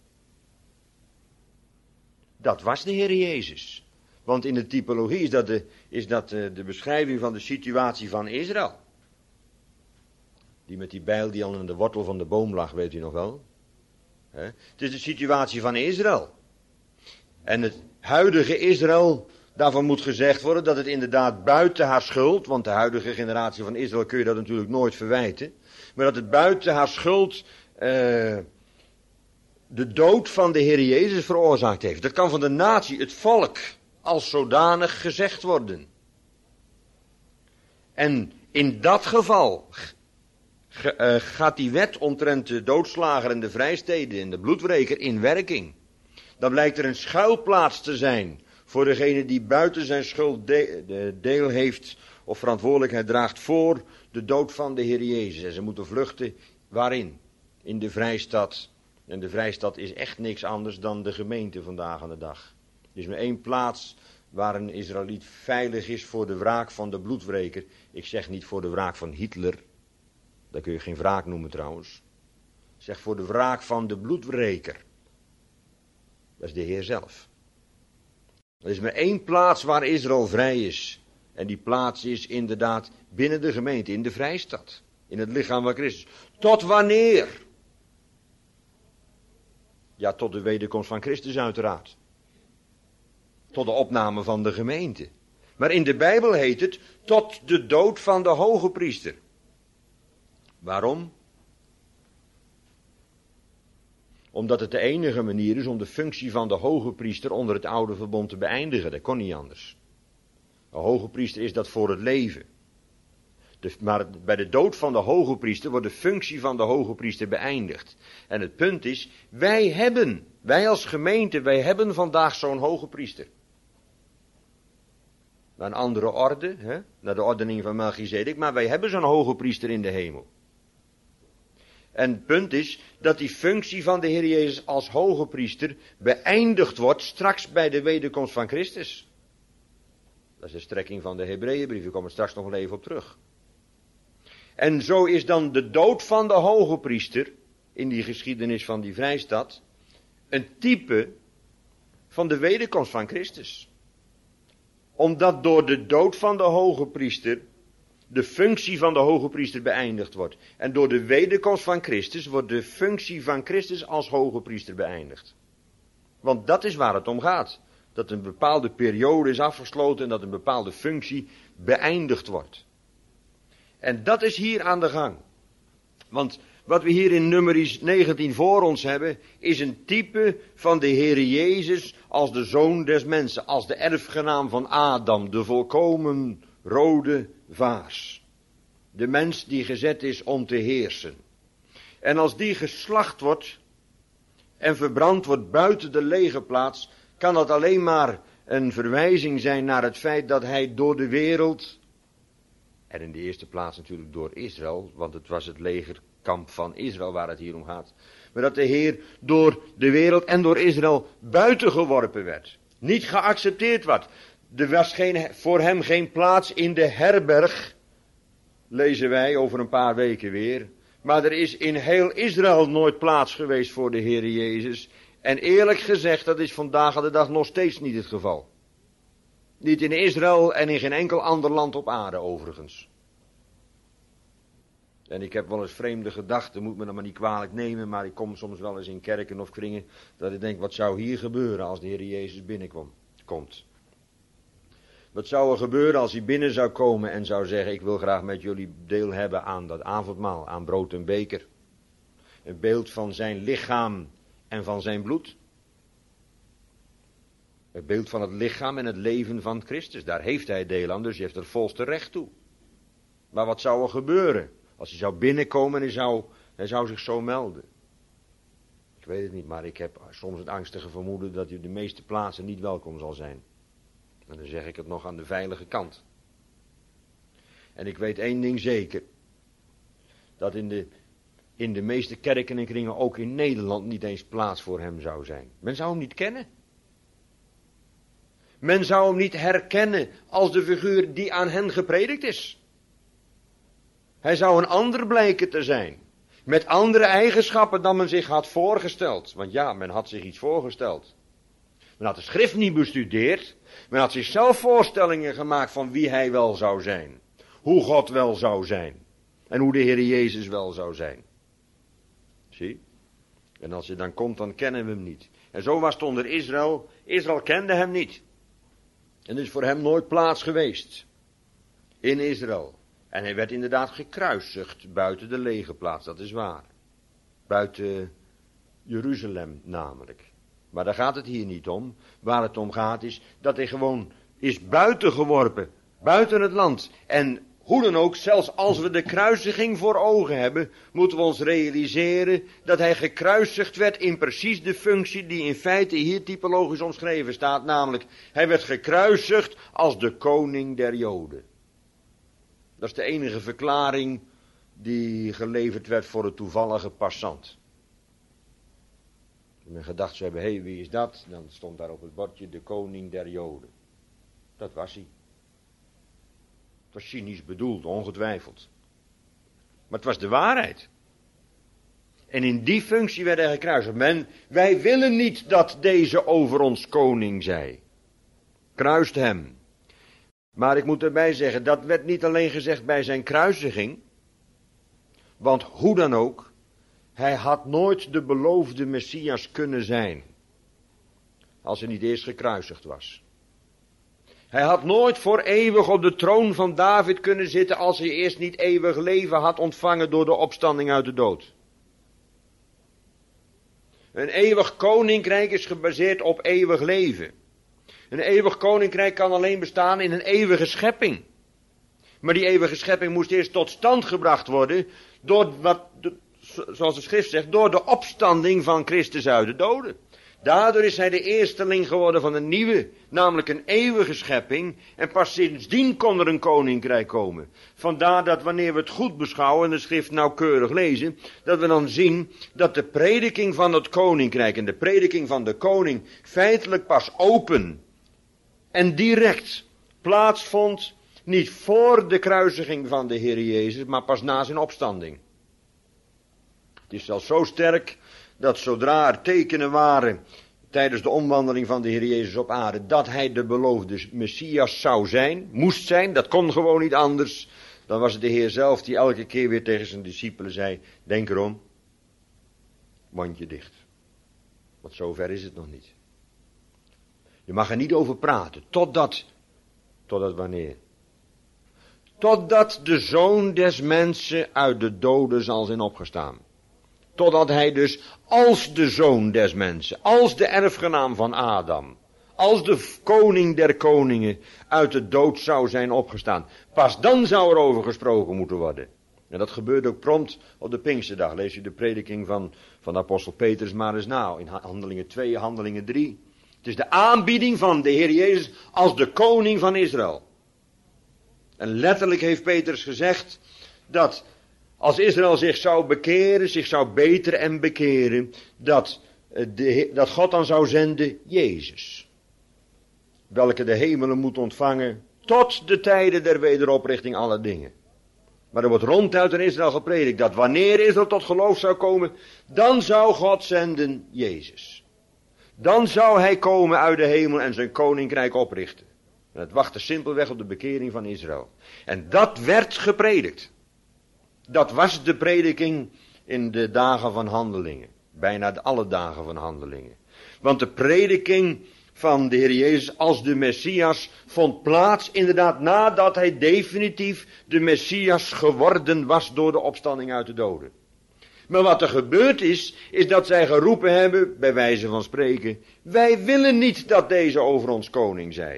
Dat was de Heer Jezus. Want in de typologie is dat de, is dat de, de beschrijving van de situatie van Israël. Die met die bijl die al aan de wortel van de boom lag, weet u nog wel? He? Het is de situatie van Israël. En het huidige Israël, daarvan moet gezegd worden dat het inderdaad buiten haar schuld, want de huidige generatie van Israël kun je dat natuurlijk nooit verwijten, maar dat het buiten haar schuld uh, de dood van de Heer Jezus veroorzaakt heeft. Dat kan van de natie, het volk, als zodanig gezegd worden. En in dat geval ge, uh, gaat die wet omtrent de doodslager en de vrijsteden en de bloedwreker in werking. Dan blijkt er een schuilplaats te zijn Voor degene die buiten zijn schuld de, de deel heeft of verantwoordelijkheid draagt voor de dood van de Heer Jezus. En ze moeten vluchten, waarin? In de vrijstad. En de vrijstad is echt niks anders dan de gemeente vandaag aan de dag. Er is maar één plaats waar een Israëliet veilig is voor de wraak van de bloedwreker. Ik zeg niet voor de wraak van Hitler. Dat kun je geen wraak noemen trouwens. Ik zeg voor de wraak van de bloedwreker. Dat is de Heer zelf. Er is maar één plaats waar Israël vrij is. En die plaats is inderdaad binnen de gemeente, in de vrijstad. In het lichaam van Christus. Tot wanneer? Ja, tot de wederkomst van Christus uiteraard. Tot de opname van de gemeente. Maar in de Bijbel heet het tot de dood van de hoge priester. Waarom? Omdat het de enige manier is om de functie van de hoge priester onder het oude verbond te beëindigen. Dat kon niet anders. De hoge priester is dat voor het leven. De, maar bij de dood van de hoge priester wordt de functie van de hoge priester beëindigd. En het punt is, wij hebben, wij als gemeente, wij hebben vandaag zo'n hoge priester. Naar een andere orde, hè? Naar de ordening van Melchizedek, maar wij hebben zo'n hoge priester in de hemel. En het punt is dat die functie van de Heer Jezus als hoge priester beëindigd wordt straks bij de wederkomst van Christus. Dat is de strekking van de Hebreeënbrief, ik kom er straks nog wel even op terug. En zo is dan de dood van de hoge priester, in die geschiedenis van die vrijstad, een type van de wederkomst van Christus. Omdat door de dood van de hoge priester de functie van de hoge priester beëindigd wordt. En door de wederkomst van Christus wordt de functie van Christus als hoge priester beëindigd. Want dat is waar het om gaat. Dat een bepaalde periode is afgesloten en dat een bepaalde functie beëindigd wordt. En dat is hier aan de gang. Want wat we hier in Numeri negentien voor ons hebben, is een type van de Heere Jezus als de Zoon des mensen, als de erfgenaam van Adam, de volkomen rode vaas. De mens die gezet is om te heersen. En als die geslacht wordt en verbrand wordt buiten de legerplaats, kan dat alleen maar een verwijzing zijn naar het feit dat hij door de wereld, en in de eerste plaats natuurlijk door Israël, want het was het legerkamp van Israël waar het hier om gaat, maar dat de Heer door de wereld en door Israël buiten geworpen werd. Niet geaccepteerd werd. Er was geen, voor hem geen plaats in de herberg, lezen wij over een paar weken weer. Maar er is in heel Israël nooit plaats geweest voor de Heer Jezus. En eerlijk gezegd, dat is vandaag aan de dag nog steeds niet het geval. Niet in Israël en in geen enkel ander land op aarde overigens. En ik heb wel eens vreemde gedachten, moet me dan maar niet kwalijk nemen, maar ik kom soms wel eens in kerken of kringen, dat ik denk, wat zou hier gebeuren als de Heer Jezus binnenkomt? Wat zou er gebeuren als hij binnen zou komen en zou zeggen, ik wil graag met jullie deel hebben aan dat avondmaal, aan brood en beker. Een beeld van zijn lichaam en van zijn bloed. Het beeld van het lichaam en het leven van Christus, daar heeft hij deel aan, dus hij heeft er volste recht toe. Maar wat zou er gebeuren als hij zou binnenkomen en hij zou, hij zou zich zo melden? Ik weet het niet, maar ik heb soms het angstige vermoeden dat hij op de meeste plaatsen niet welkom zal zijn. En dan zeg ik het nog aan de veilige kant. En ik weet één ding zeker. Dat in de, in de meeste kerken en kringen, ook in Nederland, niet eens plaats voor hem zou zijn. Men zou hem niet kennen. Men zou hem niet herkennen als de figuur die aan hen gepredikt is. Hij zou een ander blijken te zijn. Met andere eigenschappen dan men zich had voorgesteld. Want ja, men had zich iets voorgesteld. Men had de schrift niet bestudeerd. Men had zichzelf voorstellingen gemaakt van wie hij wel zou zijn. Hoe God wel zou zijn. En hoe de Heer Jezus wel zou zijn. Zie? En als hij dan komt, dan kennen we hem niet. En zo was het onder Israël. Israël kende hem niet. En er is voor hem nooit plaats geweest. In Israël. En hij werd inderdaad gekruisigd buiten de legerplaats, dat is waar. Buiten Jeruzalem namelijk. Maar daar gaat het hier niet om. Waar het om gaat is dat hij gewoon is buiten geworpen. Buiten het land. En Hoe dan ook, zelfs als we de kruisiging voor ogen hebben, moeten we ons realiseren dat hij gekruisigd werd in precies de functie die in feite hier typologisch omschreven staat. Namelijk, hij werd gekruisigd als de koning der Joden. Dat is de enige verklaring die geleverd werd voor de toevallige passant. Als men gedacht zou hebben, hé, hey, wie is dat? Dan stond daar op het bordje de koning der Joden. Dat was hij. Het was cynisch bedoeld, ongetwijfeld. Maar het was de waarheid. En in die functie werd hij gekruisigd. Men, wij willen niet dat deze over ons koning zij. Kruist hem. Maar ik moet erbij zeggen, dat werd niet alleen gezegd bij zijn kruisiging. Want hoe dan ook, hij had nooit de beloofde Messias kunnen zijn. Als hij niet eerst gekruisigd was. Hij had nooit voor eeuwig op de troon van David kunnen zitten als hij eerst niet eeuwig leven had ontvangen door de opstanding uit de dood. Een eeuwig koninkrijk is gebaseerd op eeuwig leven. Een eeuwig koninkrijk kan alleen bestaan in een eeuwige schepping. Maar die eeuwige schepping moest eerst tot stand gebracht worden door wat, zoals de schrift zegt, door de opstanding van Christus uit de doden. Daardoor is hij de eersteling geworden van een nieuwe, namelijk een eeuwige schepping. En pas sindsdien kon er een koninkrijk komen. Vandaar dat wanneer we het goed beschouwen en de schrift nauwkeurig lezen, dat we dan zien dat de prediking van het koninkrijk en de prediking van de koning feitelijk pas open en direct plaatsvond, niet voor de kruisiging van de Heer Jezus, maar pas na zijn opstanding. Het is zelfs zo sterk dat zodra er tekenen waren tijdens de omwandeling van de Heer Jezus op aarde, dat hij de beloofde Messias zou zijn, moest zijn, dat kon gewoon niet anders, dan was het de Heer zelf die elke keer weer tegen zijn discipelen zei, denk erom, mondje dicht. Want zover is het nog niet. Je mag er niet over praten, totdat, totdat wanneer? Totdat de Zoon des Mensen uit de doden zal zijn opgestaan. Totdat hij dus als de Zoon des Mensen, als de erfgenaam van Adam, als de koning der koningen uit de dood zou zijn opgestaan. Pas dan zou er over gesproken moeten worden. En dat gebeurde ook prompt op de Pinksterdag. Lees u de prediking van, van de apostel Petrus maar eens na. In Handelingen twee, Handelingen drie. Het is de aanbieding van de Heer Jezus als de koning van Israël. En letterlijk heeft Petrus gezegd dat als Israël zich zou bekeren, zich zou beteren en bekeren, dat, de, dat God dan zou zenden Jezus. Welke de hemelen moet ontvangen tot de tijden der wederoprichting aller dingen. Maar er wordt ronduit in Israël gepredikt dat wanneer Israël tot geloof zou komen, dan zou God zenden Jezus. Dan zou hij komen uit de hemel en zijn koninkrijk oprichten. En het wachtte simpelweg op de bekering van Israël. En dat werd gepredikt. Dat was de prediking in de dagen van Handelingen. Bijna alle dagen van Handelingen. Want de prediking van de Heer Jezus als de Messias vond plaats inderdaad nadat hij definitief de Messias geworden was door de opstanding uit de doden. Maar wat er gebeurd is, is dat zij geroepen hebben, bij wijze van spreken, wij willen niet dat deze over ons koning zij.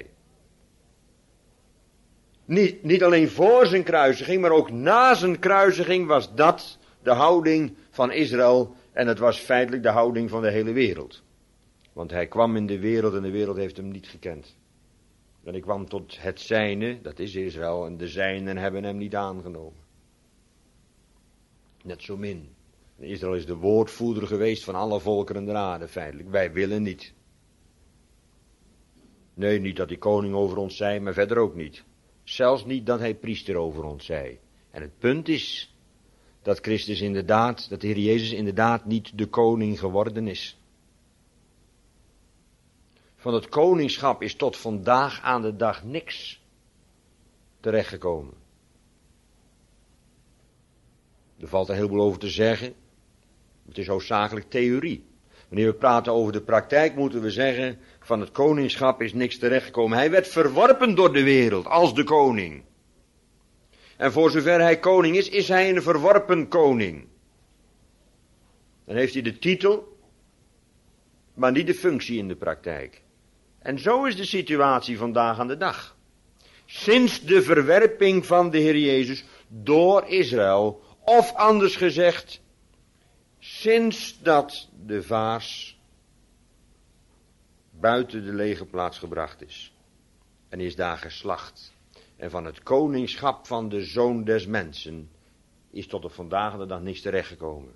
Niet, niet alleen voor zijn kruisiging, maar ook na zijn kruisiging was dat de houding van Israël. En het was feitelijk de houding van de hele wereld. Want hij kwam in de wereld en de wereld heeft hem niet gekend. En hij kwam tot het zijne, dat is Israël, en de zijnen hebben hem niet aangenomen. Net zo min. Israël is de woordvoerder geweest van alle volkeren der aarde feitelijk. Wij willen niet. Nee, niet dat die koning over ons zei, maar verder ook niet. Zelfs niet dat hij priester over ons zei. En het punt is dat Christus inderdaad, dat de Heer Jezus inderdaad niet de koning geworden is. Van het koningschap is tot vandaag aan de dag niks terechtgekomen. Er valt er heel veel over te zeggen. Het is hoofdzakelijk theorie. Wanneer we praten over de praktijk moeten we zeggen, van het koningschap is niks terechtgekomen. Hij werd verworpen door de wereld als de koning. En voor zover hij koning is, is hij een verworpen koning. Dan heeft hij de titel, maar niet de functie in de praktijk. En zo is de situatie vandaag aan de dag. sinds de verwerping van de Heer Jezus door Israël, of anders gezegd, sinds dat de vaas buiten de legerplaats gebracht is en is daar geslacht. En van het koningschap van de Zoon des Mensen is tot op vandaag de dag niks terechtgekomen.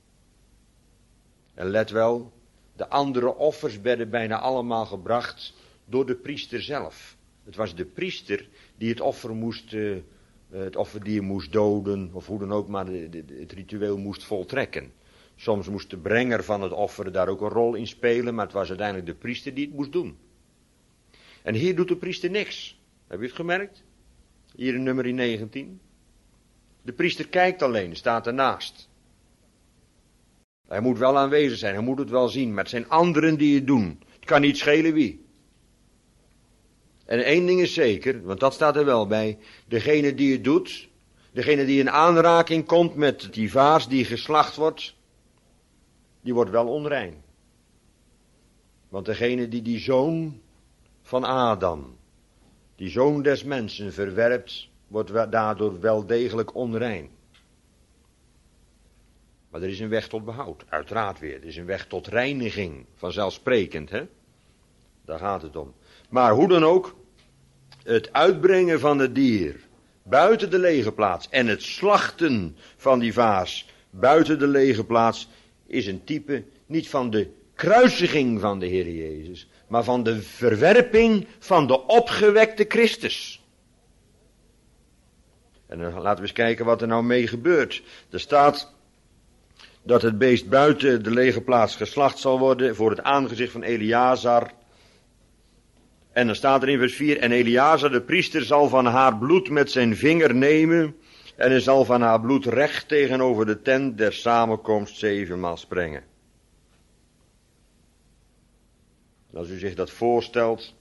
En let wel, de andere offers werden bijna allemaal gebracht door de priester zelf. Het was de priester die het offer moest, uh, het offerdier moest doden, of hoe dan ook, maar de, de, het ritueel moest voltrekken. Soms moest de brenger van het offer daar ook een rol in spelen, maar het was uiteindelijk de priester die het moest doen. En hier doet de priester niks. Heb je het gemerkt? Hier in nummer negentien. De priester kijkt alleen, staat ernaast. Hij moet wel aanwezig zijn, hij moet het wel zien, maar het zijn anderen die het doen. Het kan niet schelen wie. En één ding is zeker, want dat staat er wel bij. Degene die het doet, degene die in aanraking komt met die vaas die geslacht wordt, die wordt wel onrein. Want degene die die zoon van Adam, die zoon des mensen verwerpt, wordt daardoor wel degelijk onrein. Maar er is een weg tot behoud, uiteraard weer. Er is een weg tot reiniging, vanzelfsprekend, hè. Daar gaat het om. Maar hoe dan ook, het uitbrengen van het dier buiten de legerplaats en het slachten van die vaas buiten de legerplaats is een type niet van de kruisiging van de Heer Jezus, maar van de verwerping van de opgewekte Christus. En dan laten we eens kijken wat er nou mee gebeurt. Er staat dat het beest buiten de legerplaats geslacht zal worden voor het aangezicht van Eleazar. En dan staat er in vers vier, en Eleazar de priester zal van haar bloed met zijn vinger nemen, en hij zal van haar bloed recht tegenover de tent der samenkomst zevenmaal sprengen. Als u zich dat voorstelt,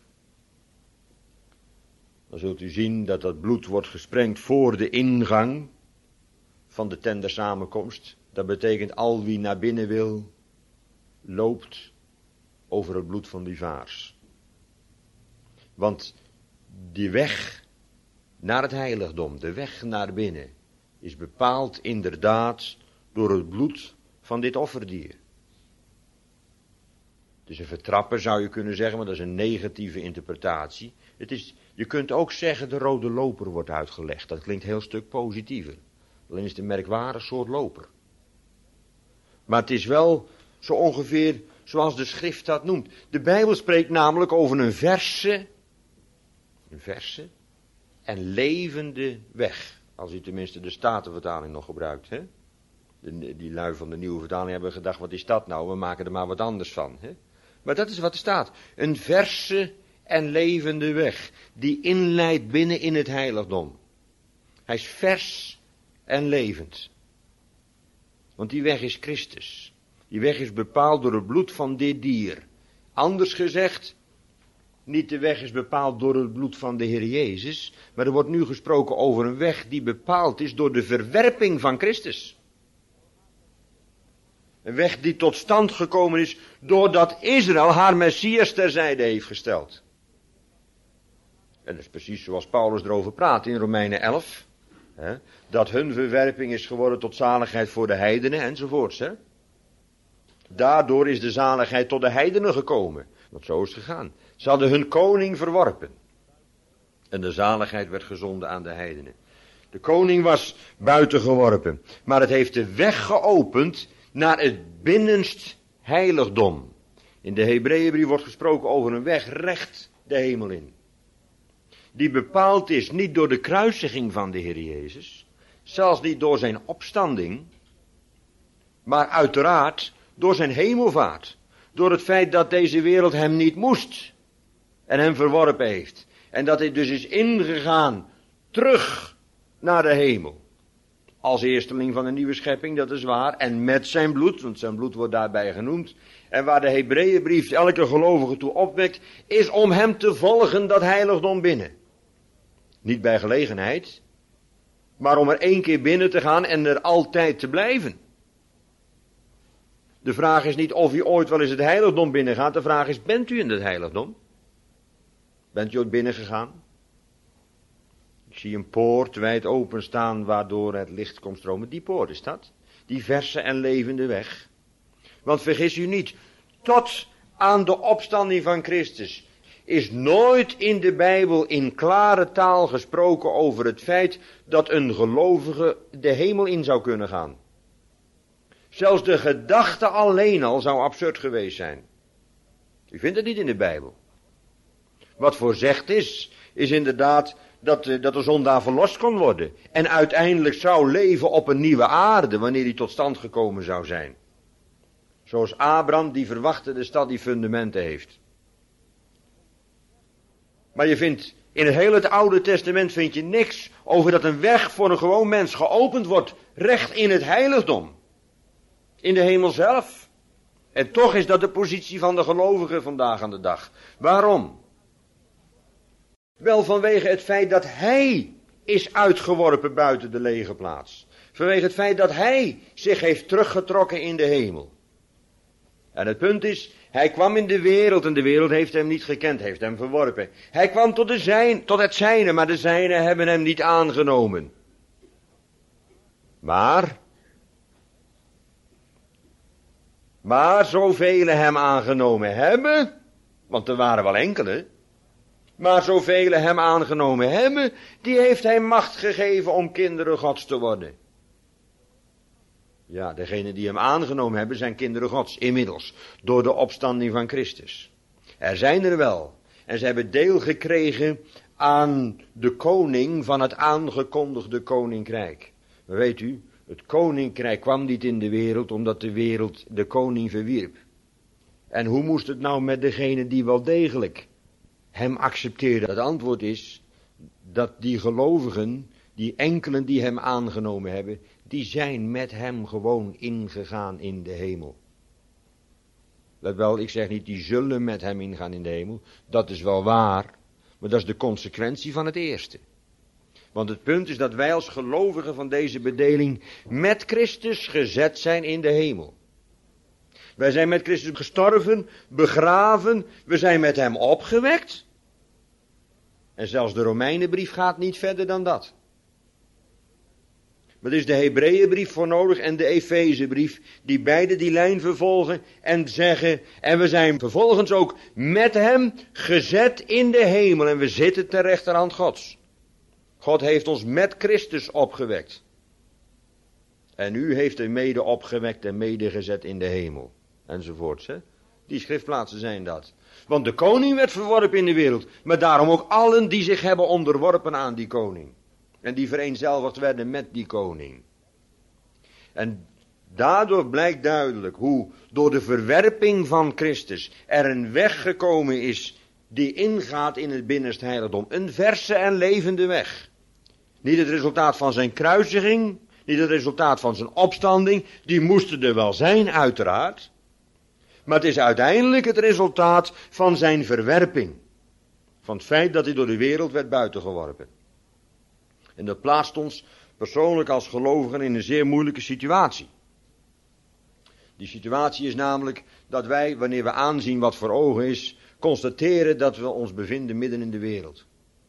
dan zult u zien dat dat bloed wordt gesprengd voor de ingang van de tent der samenkomst. Dat betekent al wie naar binnen wil, loopt over het bloed van die vaas. Want die weg naar het heiligdom, de weg naar binnen, is bepaald inderdaad door het bloed van dit offerdier. Het is een vertrapper, zou je kunnen zeggen, maar dat is een negatieve interpretatie. Het is, je kunt ook zeggen de rode loper wordt uitgelegd. Dat klinkt een heel stuk positiever. Alleen is het een merkwaardig soort loper. Maar het is wel zo ongeveer zoals de schrift dat noemt. De Bijbel spreekt namelijk over een verse, een verse en levende weg. Als u tenminste de Statenvertaling nog gebruikt. Hè? De, die lui van de nieuwe vertaling hebben gedacht, wat is dat nou? We maken er maar wat anders van. Hè? Maar dat is wat er staat. Een verse en levende weg. Die inleidt binnen in het heiligdom. Hij is vers en levend. Want die weg is Christus. Die weg is bepaald door het bloed van dit dier. Anders gezegd, niet de weg is bepaald door het bloed van de Heer Jezus, maar er wordt nu gesproken over een weg die bepaald is door de verwerping van Christus. Een weg die tot stand gekomen is doordat Israël haar Messias terzijde heeft gesteld. En dat is precies zoals Paulus erover praat in Romeinen elf. Hè, dat hun verwerping is geworden tot zaligheid voor de heidenen enzovoorts. Hè. Daardoor is de zaligheid tot de heidenen gekomen. Want zo is het gegaan. Ze hadden hun koning verworpen. En de zaligheid werd gezonden aan de heidenen. De koning was buiten geworpen. Maar het heeft de weg geopend naar het binnenst heiligdom. In de Hebreeënbrief wordt gesproken over een weg recht de hemel in. Die bepaald is niet door de kruisiging van de Heer Jezus. Zelfs niet door zijn opstanding. Maar uiteraard door zijn hemelvaart. Door het feit dat deze wereld hem niet moest. En hem verworpen heeft. En dat hij dus is ingegaan terug naar de hemel. Als eersteling van een nieuwe schepping, dat is waar. En met zijn bloed, want zijn bloed wordt daarbij genoemd. En waar de Hebreeënbrief elke gelovige toe opwekt, is om hem te volgen dat heiligdom binnen. Niet bij gelegenheid, maar om er één keer binnen te gaan en er altijd te blijven. De vraag is niet of u ooit wel eens het heiligdom binnengaat. De vraag is, bent u in het heiligdom? Bent u ooit binnengegaan? zie een poort wijd openstaan waardoor het licht komt stromen. Die poort is dat. Die verse en levende weg. Want vergis u niet, tot aan de opstanding van Christus is nooit in de Bijbel in klare taal gesproken over het feit dat een gelovige de hemel in zou kunnen gaan. Zelfs de gedachte alleen al zou absurd geweest zijn. U vindt het niet in de Bijbel. Wat voorzegd is, is inderdaad dat, uh, dat de zondaar verlost kon worden. En uiteindelijk zou leven op een nieuwe aarde, wanneer die tot stand gekomen zou zijn. Zoals Abraham die verwachtte de stad die fundamenten heeft. Maar je vindt, in het hele het Oude Testament vind je niks over dat een weg voor een gewoon mens geopend wordt, recht in het heiligdom. In de hemel zelf. En toch is dat de positie van de gelovigen vandaag aan de dag. Waarom? Wel vanwege het feit dat hij is uitgeworpen buiten de lege plaats. Vanwege het feit dat hij zich heeft teruggetrokken in de hemel. En het punt is, hij kwam in de wereld en de wereld heeft hem niet gekend, heeft hem verworpen. Hij kwam tot, de zijn, tot het zijne, maar de zijnen hebben hem niet aangenomen. Maar, maar zoveel hem aangenomen hebben, want er waren wel enkele, maar zoveel hem aangenomen hebben, die heeft hij macht gegeven om kinderen Gods te worden. Ja, degenen die hem aangenomen hebben zijn kinderen Gods, inmiddels, door de opstanding van Christus. Er zijn er wel, en ze hebben deel gekregen aan de koning van het aangekondigde koninkrijk. Maar weet u, het koninkrijk kwam niet in de wereld, omdat de wereld de koning verwierp. En hoe moest het nou met degenen die wel degelijk hem accepteerden? Het antwoord is, dat die gelovigen, die enkelen die hem aangenomen hebben, die zijn met hem gewoon ingegaan in de hemel. Let wel, ik zeg niet, die zullen met hem ingaan in de hemel. Dat is wel waar, maar dat is de consequentie van het eerste. Want het punt is dat wij als gelovigen van deze bedeling met Christus gezet zijn in de hemel. Wij zijn met Christus gestorven, begraven, we zijn met hem opgewekt. En zelfs de Romeinenbrief gaat niet verder dan dat. Maar er is de Hebreeënbrief voor nodig en de Efezebrief, die beide die lijn vervolgen en zeggen, en we zijn vervolgens ook met hem gezet in de hemel en we zitten ter rechterhand Gods. God heeft ons met Christus opgewekt. En u heeft hem mede opgewekt en mede gezet in de hemel. Enzovoorts, hè. Die schriftplaatsen zijn dat. Want de koning werd verworpen in de wereld, maar daarom ook allen die zich hebben onderworpen aan die koning. En die vereenzelvigd werden met die koning. En daardoor blijkt duidelijk hoe door de verwerping van Christus er een weg gekomen is die ingaat in het binnenste heiligdom. Een verse en levende weg. Niet het resultaat van zijn kruisiging, niet het resultaat van zijn opstanding, die moesten er wel zijn uiteraard. Maar het is uiteindelijk het resultaat van zijn verwerping. Van het feit dat hij door de wereld werd buitengeworpen. En dat plaatst ons persoonlijk als gelovigen in een zeer moeilijke situatie. Die situatie is namelijk dat wij, wanneer we aanzien wat voor ogen is, constateren dat we ons bevinden midden in de wereld.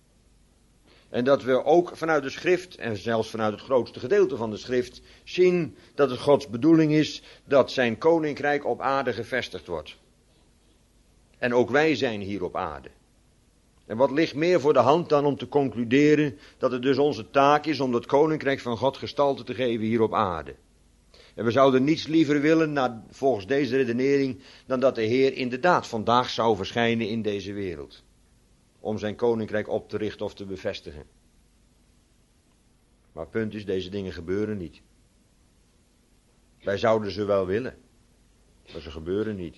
En dat we ook vanuit de schrift, en zelfs vanuit het grootste gedeelte van de schrift, zien dat het Gods bedoeling is dat zijn koninkrijk op aarde gevestigd wordt. En ook wij zijn hier op aarde. En wat ligt meer voor de hand dan om te concluderen dat het dus onze taak is om dat koninkrijk van God gestalte te geven hier op aarde. En we zouden niets liever willen, naar, volgens deze redenering, dan dat de Heer inderdaad vandaag zou verschijnen in deze wereld. Om zijn koninkrijk op te richten of te bevestigen. Maar het punt is, deze dingen gebeuren niet. Wij zouden ze wel willen, maar ze gebeuren niet.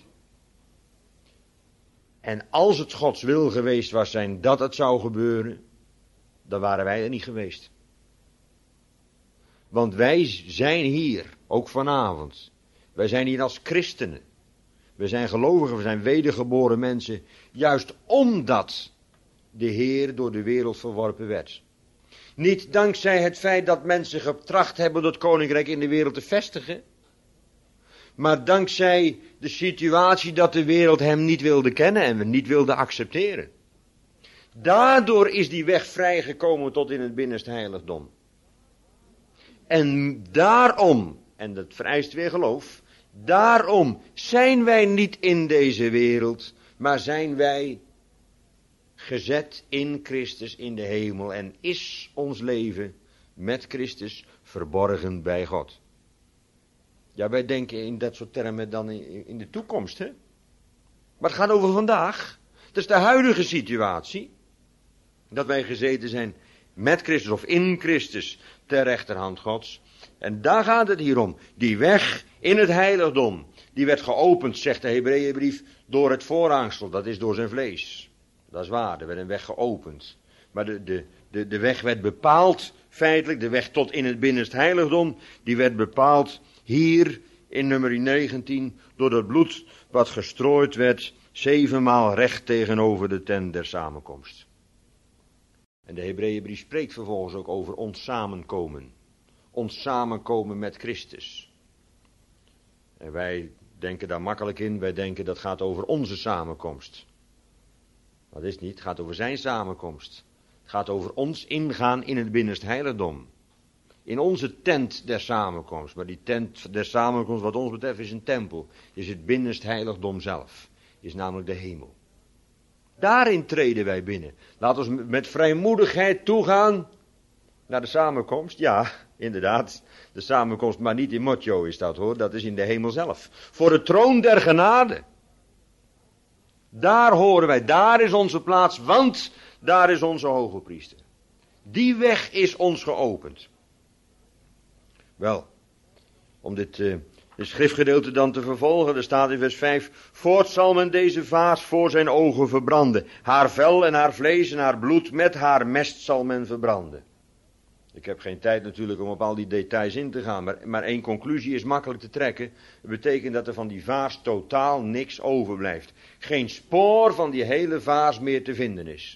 En als het Gods wil geweest was zijn dat het zou gebeuren, dan waren wij er niet geweest. Want wij zijn hier, ook vanavond. Wij zijn hier als christenen. We zijn gelovigen, we zijn wedergeboren mensen. Juist omdat de Heer door de wereld verworpen werd. Niet dankzij het feit dat mensen getracht hebben het koninkrijk in de wereld te vestigen. Maar dankzij de situatie dat de wereld hem niet wilde kennen en we niet wilde accepteren. Daardoor is die weg vrijgekomen tot in het binnenste heiligdom. En daarom, en dat vereist weer geloof, daarom zijn wij niet in deze wereld, maar zijn wij gezet in Christus in de hemel en is ons leven met Christus verborgen bij God. Ja, wij denken in dat soort termen dan in, in de toekomst, hè. Maar het gaat over vandaag. Het is de huidige situatie. Dat wij gezeten zijn met Christus of in Christus ter rechterhand Gods. En daar gaat het hier om. Die weg in het heiligdom, die werd geopend, zegt de Hebreeënbrief, door het voorhangsel. Dat is door zijn vlees. Dat is waar, er werd een weg geopend. Maar de, de, de, de weg werd bepaald, feitelijk, de weg tot in het binnenste heiligdom, die werd bepaald hier in nummer negentien door het bloed wat gestrooid werd, zevenmaal recht tegenover de tent der samenkomst. En de Hebreeënbrief spreekt vervolgens ook over ons samenkomen. Ons samenkomen met Christus. En wij denken daar makkelijk in, wij denken dat gaat over onze samenkomst. Dat is niet, het gaat over zijn samenkomst. Het gaat over ons ingaan in het binnenste heiligdom. In onze tent der samenkomst. Maar die tent der samenkomst wat ons betreft is een tempel. Is het binnenste heiligdom zelf. Is namelijk de hemel. Daarin treden wij binnen. Laten we met vrijmoedigheid toegaan naar de samenkomst. Ja, inderdaad. De samenkomst, maar niet in Motjo is dat hoor. Dat is in de hemel zelf. Voor de troon der genade. Daar horen wij. Daar is onze plaats. Want daar is onze hoge priester. Die weg is ons geopend. Wel, om dit uh, dit schriftgedeelte dan te vervolgen, er staat in vers vijf, voort zal men deze vaas voor zijn ogen verbranden. Haar vel en haar vlees en haar bloed met haar mest zal men verbranden. Ik heb geen tijd natuurlijk om op al die details in te gaan, maar, maar één conclusie is makkelijk te trekken. Het betekent dat er van die vaas totaal niks overblijft. Geen spoor van die hele vaas meer te vinden is.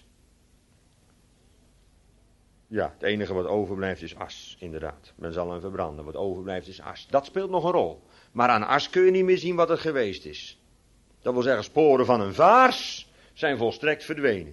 Ja, het enige wat overblijft is as, inderdaad. Men zal hem verbranden, wat overblijft is as. Dat speelt nog een rol. Maar aan as kun je niet meer zien wat het geweest is. Dat wil zeggen, sporen van een vaas zijn volstrekt verdwenen.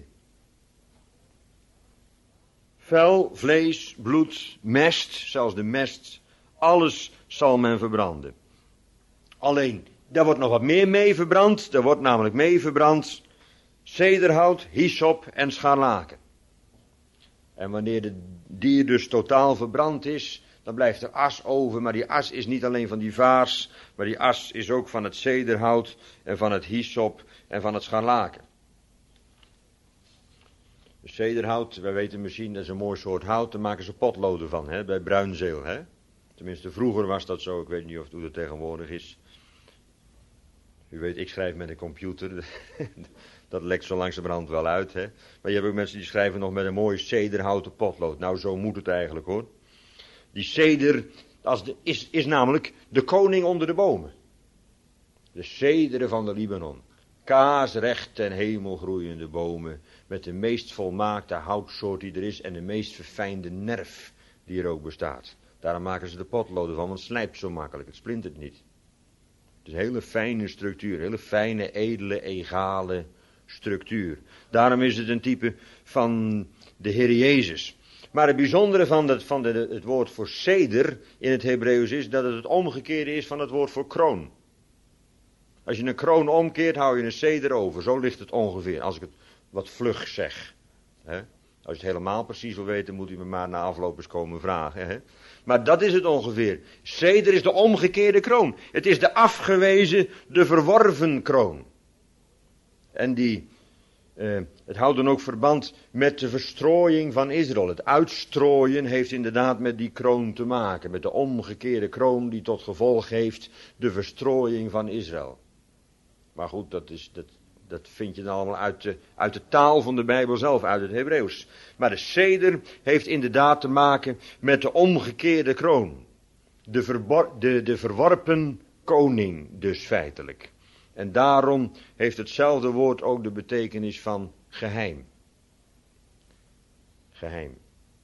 Vel, vlees, bloed, mest, zelfs de mest, alles zal men verbranden. Alleen, daar wordt nog wat meer mee verbrand. Daar wordt namelijk mee verbrand cederhout, hyssop en scharlaken. En wanneer de dier dus totaal verbrand is, dan blijft er as over. Maar die as is niet alleen van die vaas, maar die as is ook van het cederhout en van het hyssop en van het scharlaken. De cederhout, wij weten misschien, dat is een mooi soort hout, daar maken ze potloden van, hè, bij bruinzeel. Hè? Tenminste, vroeger was dat zo, ik weet niet of het hoe dat tegenwoordig is. U weet, ik schrijf met een computer, dat lekt zo langzamerhand wel uit. Hè? Maar je hebt ook mensen die schrijven nog met een mooi cederhouten potlood. Nou, zo moet het eigenlijk hoor. Die ceder als de, is, is namelijk de koning onder de bomen. De cederen van de Libanon. Kaasrecht ten hemel groeiende bomen. Met de meest volmaakte houtsoort die er is en de meest verfijnde nerf die er ook bestaat. Daarom maken ze de potloden van, want het slijpt zo makkelijk, het splintert niet. Het is een hele fijne structuur, een hele fijne, edele, egale structuur. Daarom is het een type van de Heer Jezus. Maar het bijzondere van, dat, van de, het woord voor ceder in het Hebreeuws is dat het het omgekeerde is van het woord voor kroon. Als je een kroon omkeert, hou je een ceder over. Zo ligt het ongeveer, als ik het wat vlug zeg. He? Als je het helemaal precies wil weten, moet u me maar na afloop eens komen vragen. He? Maar dat is het ongeveer. Ceder is de omgekeerde kroon. Het is de afgewezen, de verworven kroon. En die, uh, het houdt dan ook verband met de verstrooiing van Israël. Het uitstrooien heeft inderdaad met die kroon te maken. Met de omgekeerde kroon die tot gevolg heeft de verstrooiing van Israël. Maar goed, dat, is, dat, dat vind je dan allemaal uit de, uit de taal van de Bijbel zelf, uit het Hebreeuws. Maar de ceder heeft inderdaad te maken met de omgekeerde kroon. De, verbor, de, de verworpen koning dus feitelijk. En daarom heeft hetzelfde woord ook de betekenis van geheim. Geheim.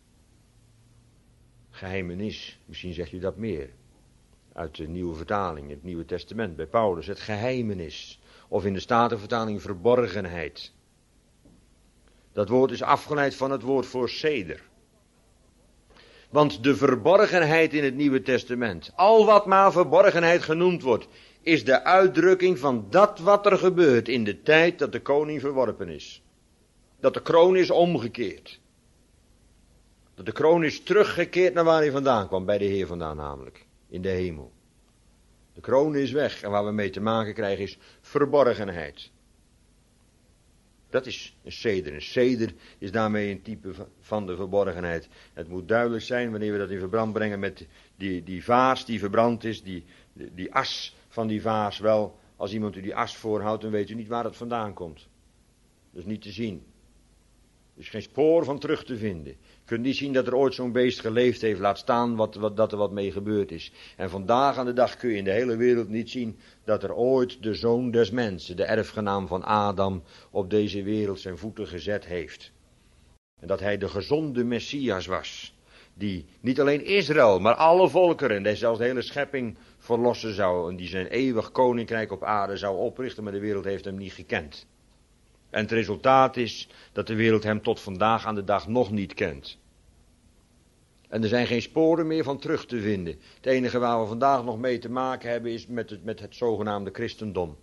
Geheimenis, misschien zegt u dat meer. Uit de nieuwe vertaling, het Nieuwe Testament, bij Paulus, het geheimenis. Of in de Statenvertaling verborgenheid. Dat woord is afgeleid van het woord voor seder. Want de verborgenheid in het Nieuwe Testament, al wat maar verborgenheid genoemd wordt, is de uitdrukking van dat wat er gebeurt in de tijd dat de koning verworpen is. Dat de kroon is omgekeerd. Dat de kroon is teruggekeerd naar waar hij vandaan kwam, bij de Heer vandaan namelijk, in de hemel. De kroon is weg en waar we mee te maken krijgen is verborgenheid. Dat is een seder. Een seder is daarmee een type van de verborgenheid. Het moet duidelijk zijn wanneer we dat in verband brengen met die, die vaas die verbrand is, die, die, die as van die vaas. Wel, als iemand u die as voorhoudt, dan weet u niet waar het vandaan komt. Dat is niet te zien. Er is geen spoor van terug te vinden. Je kunt niet zien dat er ooit zo'n beest geleefd heeft, laat staan wat, wat, dat er wat mee gebeurd is. En vandaag aan de dag kun je in de hele wereld niet zien dat er ooit de zoon des mensen, de erfgenaam van Adam, op deze wereld zijn voeten gezet heeft. En dat hij de gezonde Messias was, die niet alleen Israël, maar alle volkeren, en zelfs de hele schepping verlossen zou, en die zijn eeuwig koninkrijk op aarde zou oprichten, maar de wereld heeft hem niet gekend. En het resultaat is dat de wereld hem tot vandaag aan de dag nog niet kent. En er zijn geen sporen meer van terug te vinden. Het enige waar we vandaag nog mee te maken hebben is met het, met het zogenaamde christendom.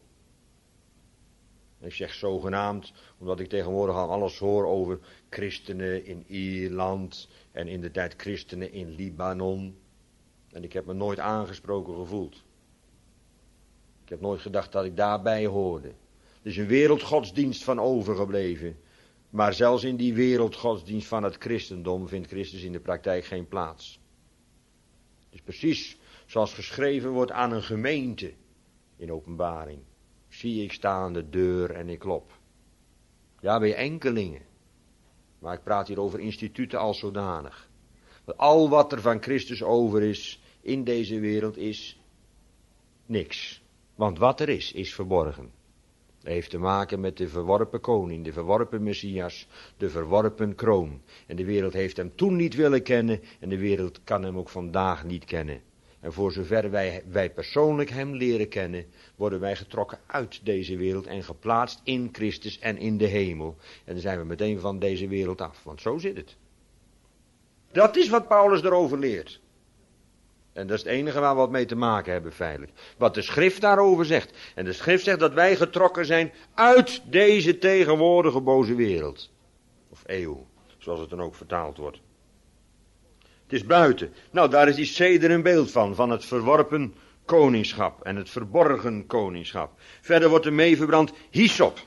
Ik zeg zogenaamd, omdat ik tegenwoordig al alles hoor over christenen in Ierland en in de tijd christenen in Libanon. En ik heb me nooit aangesproken gevoeld. Ik heb nooit gedacht dat ik daarbij hoorde. Er is een wereldgodsdienst van overgebleven. Maar zelfs in die wereldgodsdienst van het christendom vindt Christus in de praktijk geen plaats. Het is precies zoals geschreven wordt aan een gemeente in Openbaring. Zie, ik sta aan de deur en ik klop. Ja, bij enkelingen. Maar ik praat hier over instituten als zodanig. Want al wat er van Christus over is in deze wereld is niks. Want wat er is, is verborgen. Dat heeft te maken met de verworpen koning, de verworpen Messias, de verworpen kroon. En de wereld heeft hem toen niet willen kennen en de wereld kan hem ook vandaag niet kennen. En voor zover wij, wij persoonlijk hem leren kennen, worden wij getrokken uit deze wereld en geplaatst in Christus en in de hemel. En dan zijn we meteen van deze wereld af, want zo zit het. Dat is wat Paulus erover leert. En dat is het enige waar we wat mee te maken hebben feitelijk. Wat de schrift daarover zegt. En de schrift zegt dat wij getrokken zijn uit deze tegenwoordige boze wereld. Of eeuw, zoals het dan ook vertaald wordt. Het is buiten. Nou, daar is die seder een beeld van. Van het verworpen koningschap en het verborgen koningschap. Verder wordt er mee verbrand hyssop.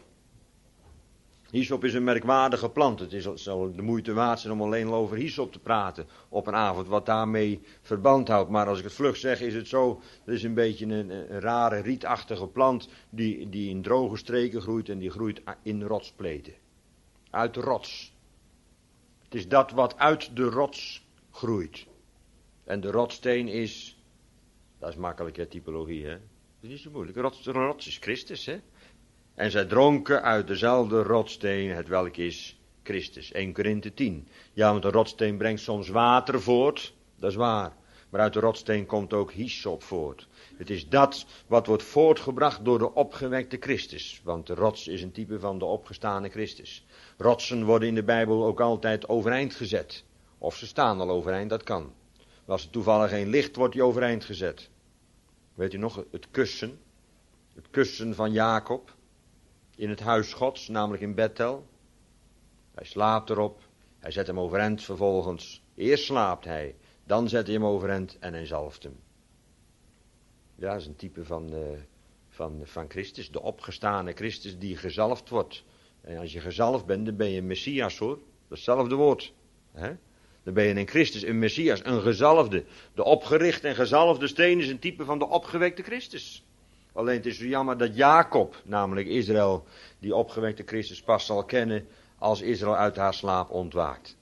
Hyssop is een merkwaardige plant. Het is zal de moeite waard zijn om alleen over hyssop te praten op een avond, wat daarmee verband houdt. Maar als ik het vlug zeg, is het zo, het is een beetje een, een rare rietachtige plant die, die in droge streken groeit en die groeit in rotspleten. Uit de rots. Het is dat wat uit de rots groeit. En de rotssteen is, dat is makkelijk hè, typologie hè. Dat is niet zo moeilijk. Rots, de rots is Christus hè. En zij dronken uit dezelfde rotsteen, het welk is Christus. Eerste Korinthe tien. Ja, want de rotsteen brengt soms water voort, dat is waar. Maar uit de rotsteen komt ook hyssop voort. Het is dat wat wordt voortgebracht door de opgewekte Christus. Want de rots is een type van de opgestane Christus. Rotsen worden in de Bijbel ook altijd overeind gezet. Of ze staan al overeind, dat kan. Maar als er toevallig geen licht wordt die overeind gezet. Weet u nog, het kussen. Het kussen van Jacob. In het huis Gods, namelijk in Bethel. Hij slaapt erop. Hij zet hem overeind vervolgens. Eerst slaapt hij. Dan zet hij hem overeind en hij zalft hem. Ja, dat is een type van, uh, van, van Christus. De opgestane Christus die gezalfd wordt. En als je gezalfd bent, dan ben je een Messias hoor. Dat is hetzelfde woord. Hè? Dan ben je in Christus een Messias, een gezalfde. De opgerichte en gezalfde steen is een type van de opgewekte Christus. Alleen het is zo jammer dat Jacob, namelijk Israël, die opgewekte Christus pas zal kennen als Israël uit haar slaap ontwaakt.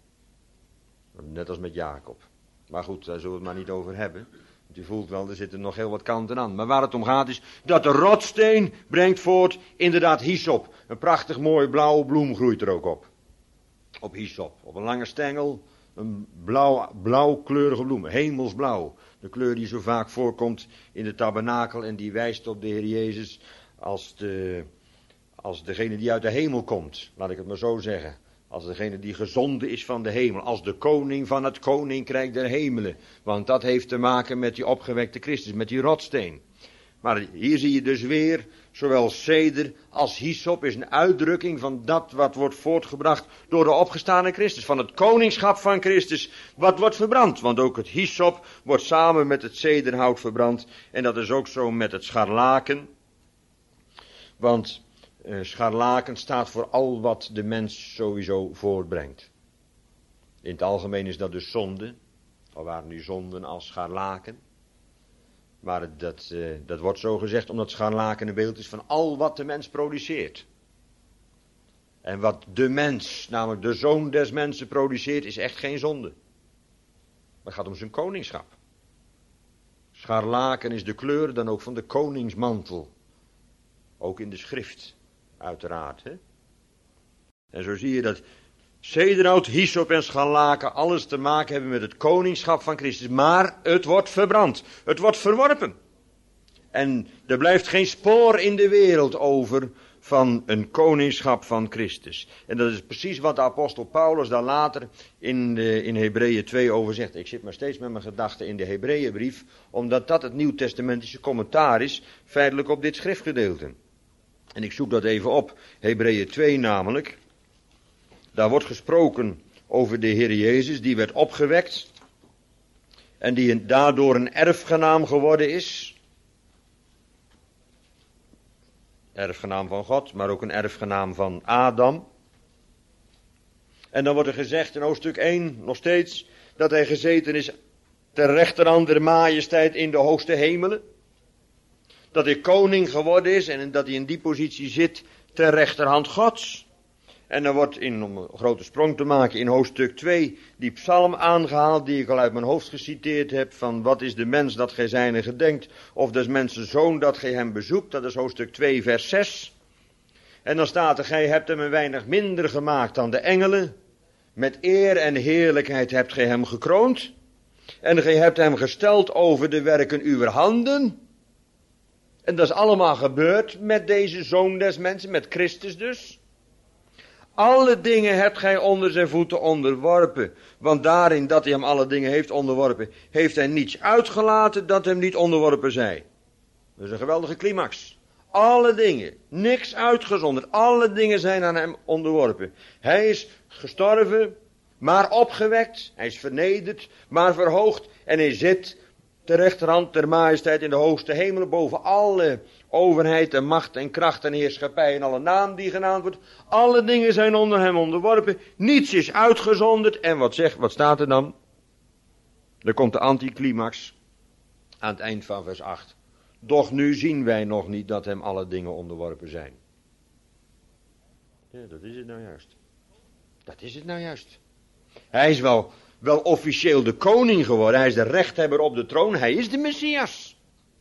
Net als met Jacob. Maar goed, daar zullen we het maar niet over hebben. Want u voelt wel, er zitten nog heel wat kanten aan. Maar waar het om gaat is dat de rotsteen brengt voort inderdaad hyssop. Een prachtig mooi blauwe bloem groeit er ook op. Op hyssop. Op een lange stengel. Een blauw, blauwkleurige bloem. Hemelsblauw. De kleur die zo vaak voorkomt in de tabernakel en die wijst op de Heer Jezus als de, als degene die uit de hemel komt, laat ik het maar zo zeggen. Als degene die gezonden is van de hemel, als de koning van het koninkrijk der hemelen. Want dat heeft te maken met die opgewekte Christus, met die rotsteen. Maar hier zie je dus weer, zowel ceder als hyssop is een uitdrukking van dat wat wordt voortgebracht door de opgestane Christus. Van het koningschap van Christus, wat wordt verbrand. Want ook het hyssop wordt samen met het cederhout verbrand. En dat is ook zo met het scharlaken. Want uh, scharlaken staat voor al wat de mens sowieso voortbrengt. In het algemeen is dat dus zonde. Al waren nu zonden als scharlaken. Maar dat, uh, dat wordt zo gezegd omdat scharlaken een beeld is van al wat de mens produceert. En wat de mens, namelijk de zoon des mensen produceert, is echt geen zonde. Het gaat om zijn koningschap. Scharlaken is de kleur dan ook van de koningsmantel. Ook in de schrift, uiteraard. Hè? En zo zie je dat cederhout, hyssop en scharlaken alles te maken hebben met het koningschap van Christus. Maar het wordt verbrand. Het wordt verworpen. En er blijft geen spoor in de wereld over van een koningschap van Christus. En dat is precies wat de apostel Paulus daar later in, de, in Hebreeën twee over zegt. Ik zit maar steeds met mijn gedachten in de Hebreeënbrief, omdat dat het nieuwtestamentische commentaar is, feitelijk op dit schriftgedeelte. En ik zoek dat even op, Hebreeën twee namelijk. Daar wordt gesproken over de Heer Jezus, die werd opgewekt. En die daardoor een erfgenaam geworden is. Erfgenaam van God, maar ook een erfgenaam van Adam. En dan wordt er gezegd in hoofdstuk één nog steeds dat hij gezeten is ter rechterhand der majesteit in de hoogste hemelen. Dat hij koning geworden is en dat hij in die positie zit ter rechterhand Gods. En dan wordt, in, om een grote sprong te maken, in hoofdstuk twee die psalm aangehaald die ik al uit mijn hoofd geciteerd heb. Van wat is de mens dat gij zijne gedenkt, of des mensen zoon dat gij hem bezoekt. Dat is hoofdstuk twee vers zes. En dan staat er, gij hebt hem een weinig minder gemaakt dan de engelen. Met eer en heerlijkheid hebt gij hem gekroond. En gij hebt hem gesteld over de werken uwer handen. En dat is allemaal gebeurd met deze zoon des mensen, met Christus dus. Alle dingen hebt gij onder zijn voeten onderworpen. Want daarin dat hij hem alle dingen heeft onderworpen, heeft hij niets uitgelaten dat hem niet onderworpen zij. Dat is een geweldige climax. Alle dingen, niks uitgezonderd. Alle dingen zijn aan hem onderworpen. Hij is gestorven, maar opgewekt. Hij is vernederd, maar verhoogd. En hij zit ter rechterhand der majesteit in de hoogste hemelen, boven alle overheid en macht en kracht en heerschappij en alle naam die genaamd wordt. Alle dingen zijn onder hem onderworpen. Niets is uitgezonderd. En wat zegt, wat staat er dan? Er komt de anticlimax aan het eind van vers acht. Doch nu zien wij nog niet dat hem alle dingen onderworpen zijn. Ja, dat is het nou juist. Dat is het nou juist. Hij is wel, wel officieel de koning geworden. Hij is de rechthebber op de troon. Hij is de Messias.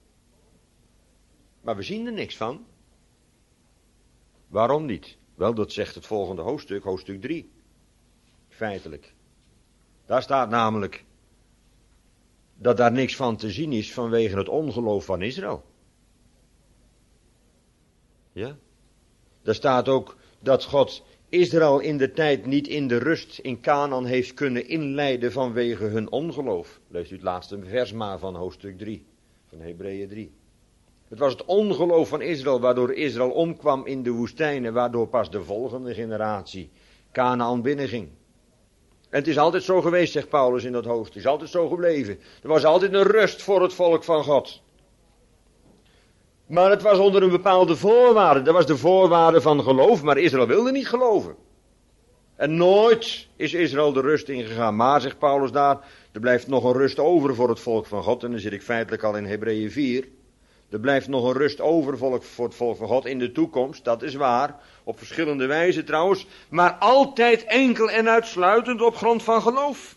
Maar we zien er niks van. Waarom niet? Wel, dat zegt het volgende hoofdstuk, hoofdstuk drie. Feitelijk. Daar staat namelijk dat daar niks van te zien is vanwege het ongeloof van Israël. Ja? Daar staat ook dat God Israël in de tijd niet in de rust in Canaan heeft kunnen inleiden vanwege hun ongeloof. Leest u het laatste vers maar van hoofdstuk drie, van Hebreeën drie. Het was het ongeloof van Israël waardoor Israël omkwam in de woestijn en waardoor pas de volgende generatie Canaan binnenging. En het is altijd zo geweest, zegt Paulus in dat hoofdstuk. Het is altijd zo gebleven. Er was altijd een rust voor het volk van God. Maar het was onder een bepaalde voorwaarde. Dat was de voorwaarde van geloof, maar Israël wilde niet geloven. En nooit is Israël de rust ingegaan. Maar, zegt Paulus daar, er blijft nog een rust over voor het volk van God. En dan zit ik feitelijk al in Hebreeën vier. Er blijft nog een rust over voor het volk van God in de toekomst, dat is waar. Op verschillende wijzen trouwens, maar altijd enkel en uitsluitend op grond van geloof.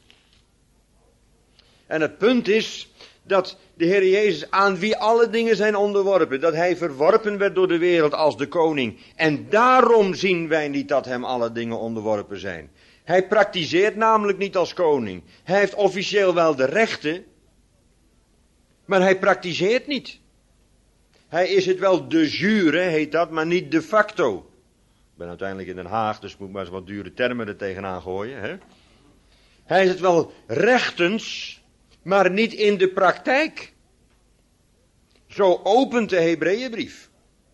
En het punt is dat de Heer Jezus, aan wie alle dingen zijn onderworpen, dat hij verworpen werd door de wereld als de koning. En daarom zien wij niet dat hem alle dingen onderworpen zijn. Hij praktiseert namelijk niet als koning. Hij heeft officieel wel de rechten, maar hij praktiseert niet. Hij is het wel de jure, heet dat, maar niet de facto. ben uiteindelijk in Den Haag, dus ik moet maar eens wat dure termen er tegenaan gooien. Hè? Hij is het wel rechtens, maar niet in de praktijk. Zo opent de Hebreeënbrief.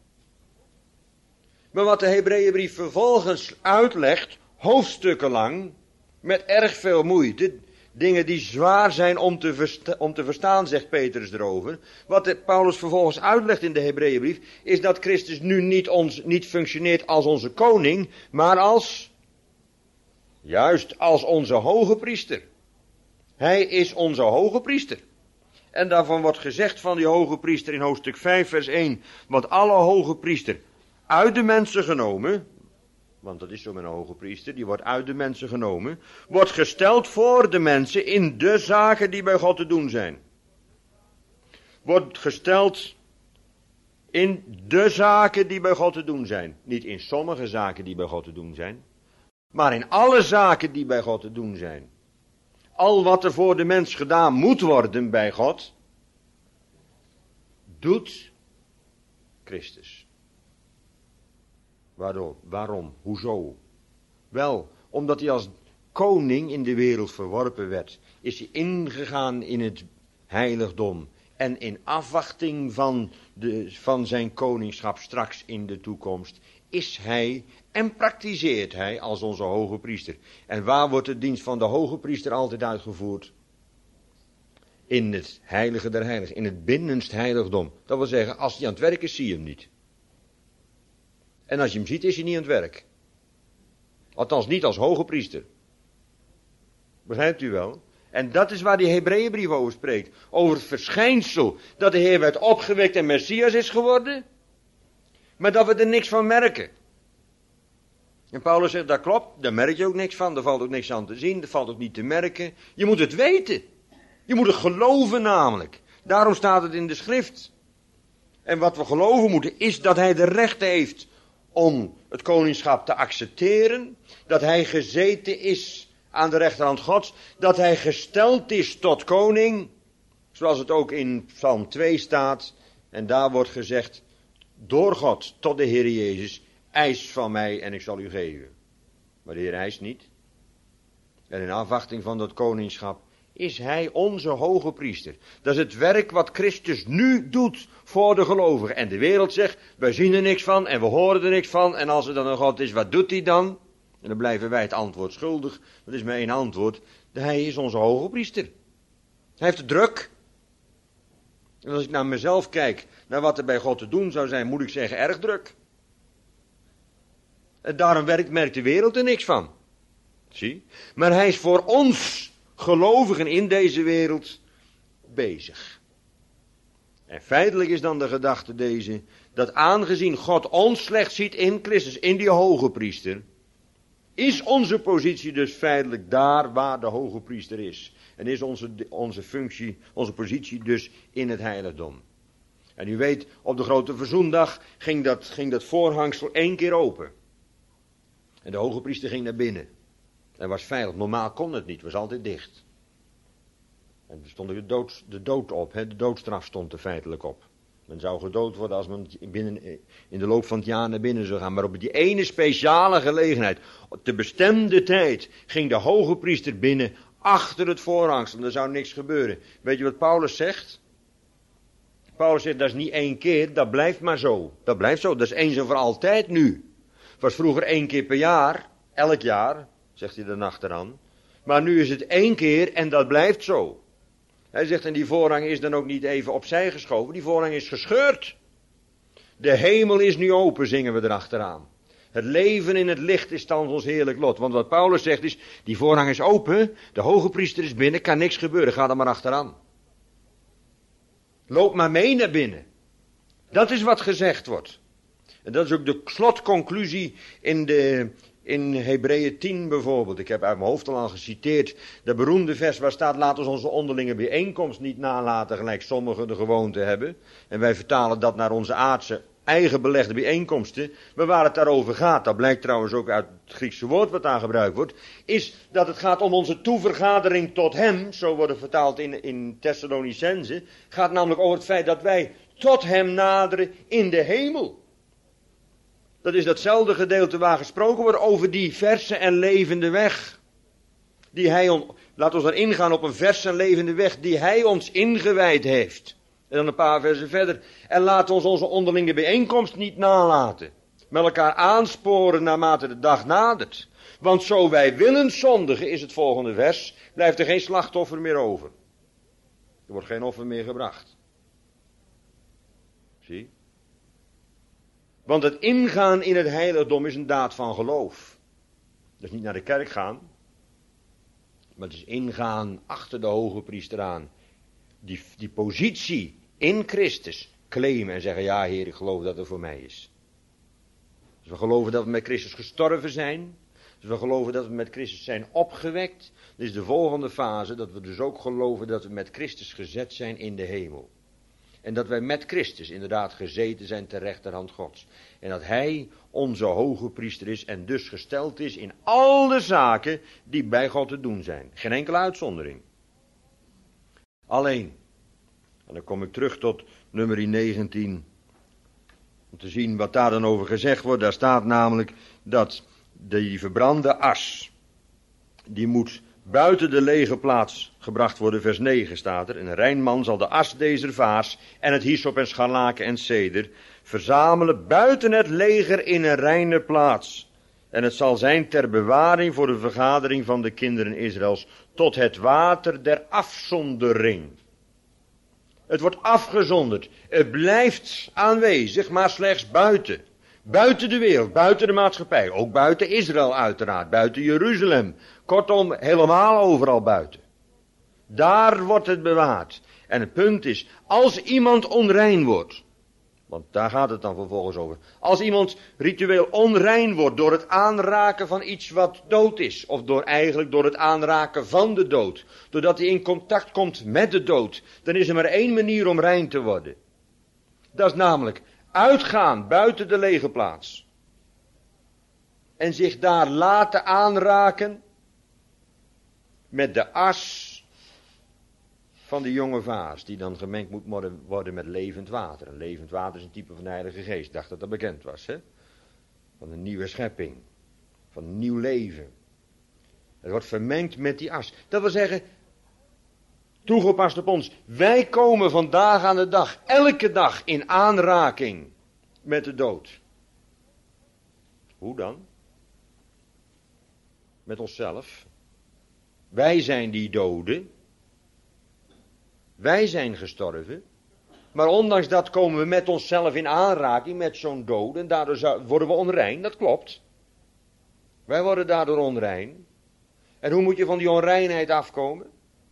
Maar wat de Hebreeënbrief vervolgens uitlegt, hoofdstukken lang, met erg veel moeite, dingen die zwaar zijn om te, versta- om te verstaan, zegt Petrus erover. Wat de Paulus vervolgens uitlegt in de Hebreeënbrief, is dat Christus nu niet, ons, niet functioneert als onze koning, maar als, juist als onze hoge priester. Hij is onze hoge priester. En daarvan wordt gezegd van die hoge priester in hoofdstuk vijf vers één, want alle hoge priester uit de mensen genomen, want dat is zo met een hoge priester, die wordt uit de mensen genomen, wordt gesteld voor de mensen in de zaken die bij God te doen zijn. Wordt gesteld in de zaken die bij God te doen zijn. Niet in sommige zaken die bij God te doen zijn, maar in alle zaken die bij God te doen zijn. Al wat er voor de mens gedaan moet worden bij God, doet Christus. Waarom? Waarom? Hoezo? Wel, omdat hij als koning in de wereld verworpen werd, is hij ingegaan in het heiligdom. En in afwachting van, de, van zijn koningschap straks in de toekomst, is hij en praktiseert hij als onze hoge priester. En waar wordt de dienst van de hoge priester altijd uitgevoerd? In het heilige der heiligen, in het binnenst heiligdom. Dat wil zeggen, als hij aan het werk is, zie je hem niet. En als je hem ziet, is hij niet aan het werk. Althans niet als hoge priester. Begrijpt u wel? En dat is waar die Hebreeënbrief over spreekt. Over het verschijnsel dat de Heer werd opgewekt en Messias is geworden. Maar dat we er niks van merken. En Paulus zegt, dat klopt, daar merk je ook niks van. Er valt ook niks aan te zien, er valt ook niet te merken. Je moet het weten. Je moet het geloven namelijk. Daarom staat het in de schrift. En wat we geloven moeten is dat hij de recht heeft om het koningschap te accepteren. Dat hij gezeten is aan de rechterhand Gods. Dat hij gesteld is tot koning. Zoals het ook in Psalm twee staat. En daar wordt gezegd, door God tot de Heer Jezus, eis van mij en ik zal u geven. Maar de Heer eist niet. En in afwachting van dat koningschap is hij onze hoge priester. Dat is het werk wat Christus nu doet voor de gelovigen. En de wereld zegt, wij zien er niks van en we horen er niks van. En als er dan een God is, wat doet hij dan? En dan blijven wij het antwoord schuldig. Dat is maar één antwoord. Hij is onze hoge priester. Hij heeft het druk. En als ik naar mezelf kijk, naar wat er bij God te doen zou zijn, moet ik zeggen, erg druk. En daarom werkt, merkt de wereld er niks van. Zie? Maar hij is voor ons gelovigen in deze wereld bezig. En feitelijk is dan de gedachte deze, dat aangezien God ons slechts ziet in Christus, in die hoge priester, is onze positie dus feitelijk daar waar de hoge priester is. En is onze, onze functie, onze positie dus in het heiligdom. En u weet, op de grote verzoendag ging dat, ging dat voorhangsel één keer open. En de hoge priester ging naar binnen. En was veilig. Normaal kon het niet, het was altijd dicht. En er stond de dood, de dood op, hè? De doodstraf stond er feitelijk op. Men zou gedood worden als men binnen, in de loop van het jaar naar binnen zou gaan. Maar op die ene speciale gelegenheid, op de bestemde tijd, ging de hoge priester binnen achter het voorhangsel. Er zou niks gebeuren. Weet je wat Paulus zegt? Paulus zegt, dat is niet één keer, dat blijft maar zo. Dat blijft zo, dat is eens en voor altijd nu. Het was vroeger één keer per jaar, elk jaar, zegt hij er achteraan. Maar nu is het één keer en dat blijft zo. Hij zegt, en die voorhang is dan ook niet even opzij geschoven, die voorhang is gescheurd. De hemel is nu open, zingen we erachteraan. Het leven in het licht is thans ons heerlijk lot. Want wat Paulus zegt is, die voorhang is open, de hoge priester is binnen, kan niks gebeuren, ga er maar achteraan. Loop maar mee naar binnen. Dat is wat gezegd wordt. En dat is ook de slotconclusie in de... In Hebreeën tien bijvoorbeeld, ik heb uit mijn hoofd al al geciteerd, dat beroemde vers waar staat, laat ons onze onderlinge bijeenkomst niet nalaten gelijk sommigen de gewoonte hebben. En wij vertalen dat naar onze aardse eigen belegde bijeenkomsten. Maar waar het daarover gaat, dat blijkt trouwens ook uit het Griekse woord wat daar gebruikt wordt, is dat het gaat om onze toevergadering tot hem, zo wordt het vertaald in, in Thessalonicense, gaat namelijk over het feit dat wij tot hem naderen in de hemel. Dat is datzelfde gedeelte waar gesproken wordt over die verse en levende weg. Die hij on... Laat ons dan ingaan op een verse en levende weg die hij ons ingewijd heeft. En dan een paar versen verder. En laat ons onze onderlinge bijeenkomst niet nalaten. Met elkaar aansporen naarmate de dag nadert. Want zo wij willen zondigen, is het volgende vers, blijft er geen slachtoffer meer over. Er wordt geen offer meer gebracht. Zie? Want het ingaan in het heiligdom is een daad van geloof. Dus niet naar de kerk gaan, maar het is ingaan achter de hoge priester aan. Die, die positie in Christus claimen en zeggen, ja Heer, ik geloof dat het voor mij is. Dus we geloven dat we met Christus gestorven zijn. Dus we geloven dat we met Christus zijn opgewekt. Dit is de volgende fase, dat we dus ook geloven dat we met Christus gezet zijn in de hemel. En dat wij met Christus inderdaad gezeten zijn ter rechterhand Gods. En dat Hij onze hoge priester is en dus gesteld is in al de zaken die bij God te doen zijn. Geen enkele uitzondering. Alleen, en dan kom ik terug tot nummer negentien, om te zien wat daar dan over gezegd wordt. Daar staat namelijk dat die verbrande as, die moet buiten de lege plaats gebracht worden, vers negen staat er. En een rein man zal de as deze vaas en het hyssop en scharlaken en ceder verzamelen buiten het leger in een reine plaats. En het zal zijn ter bewaring voor de vergadering van de kinderen Israëls tot het water der afzondering. Het wordt afgezonderd. Het blijft aanwezig, maar slechts buiten. Buiten de wereld, buiten de maatschappij. Ook buiten Israël uiteraard, buiten Jeruzalem. Kortom, helemaal overal buiten. Daar wordt het bewaard. En het punt is, als iemand onrein wordt, want daar gaat het dan vervolgens over. Als iemand ritueel onrein wordt door het aanraken van iets wat dood is. Of door eigenlijk door het aanraken van de dood. Doordat hij in contact komt met de dood. Dan is er maar één manier om rein te worden. Dat is namelijk uitgaan buiten de lege plaats. En zich daar laten aanraken met de as van de jonge vaas, die dan gemengd moet worden met levend water. En levend water is een type van de Heilige Geest. Ik dacht dat dat bekend was, hè? Van een nieuwe schepping. Van een nieuw leven. Het wordt vermengd met die as. Dat wil zeggen, toegepast op ons. Wij komen vandaag aan de dag, elke dag in aanraking met de dood. Hoe dan? Met onszelf. Wij zijn die doden. Wij zijn gestorven. Maar ondanks dat komen we met onszelf in aanraking met zo'n dood. En daardoor worden we onrein, dat klopt. Wij worden daardoor onrein. En hoe moet je van die onreinheid afkomen?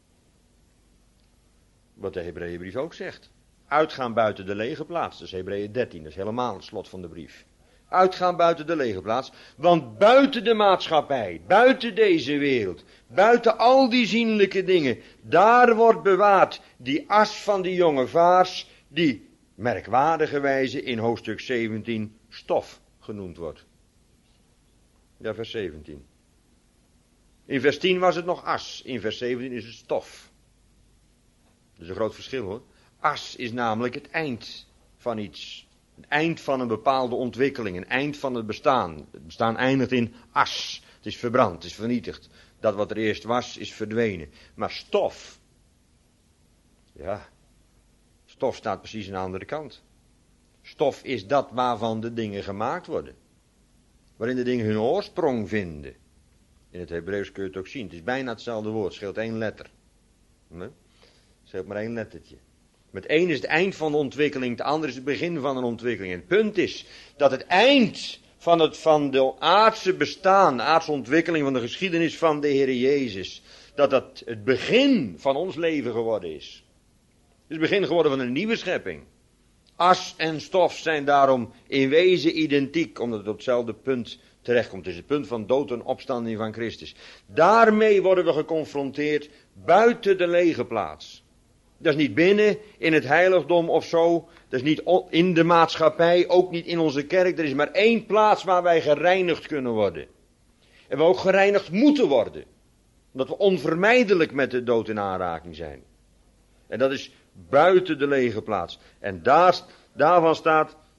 Wat de Hebreeënbrief ook zegt. Uitgaan buiten de lege plaats. Dat is Hebreeën dertien, dat is helemaal het slot van de brief. Uitgaan buiten de lege plaats. Want buiten de maatschappij, buiten deze wereld, buiten al die zienlijke dingen, daar wordt bewaard die as van die jonge vaars, die merkwaardige wijze in hoofdstuk zeventien stof genoemd wordt. Ja, vers zeventien. In vers tien was het nog as, in vers zeventien is het stof. Dat is een groot verschil hoor. As is namelijk het eind van iets. Het eind van een bepaalde ontwikkeling, een eind van het bestaan. Het bestaan eindigt in as. Het is verbrand, het is vernietigd. Dat wat er eerst was, is verdwenen. Maar stof, ja, stof staat precies aan de andere kant. Stof is dat waarvan de dingen gemaakt worden. Waarin de dingen hun oorsprong vinden. In het Hebreeuws kun je het ook zien. Het is bijna hetzelfde woord, scheelt één letter. Nee? Scheelt maar één lettertje. Met één is het eind van de ontwikkeling, het andere is het begin van een ontwikkeling. En het punt is dat het eind van het van de aardse bestaan, de aardse ontwikkeling van de geschiedenis van de Heer Jezus, dat dat het begin van ons leven geworden is. Het is het begin geworden van een nieuwe schepping. As en stof zijn daarom in wezen identiek, omdat het op hetzelfde punt terechtkomt. Het is het punt van dood en opstanding van Christus. Daarmee worden we geconfronteerd buiten de lege plaats. Dat is niet binnen, in het heiligdom of zo. Dat is niet in de maatschappij, ook niet in onze kerk. Er is maar één plaats waar wij gereinigd kunnen worden. En we ook gereinigd moeten worden. Omdat we onvermijdelijk met de dood in aanraking zijn. En dat is buiten de lege plaats. En daar, daarvan staat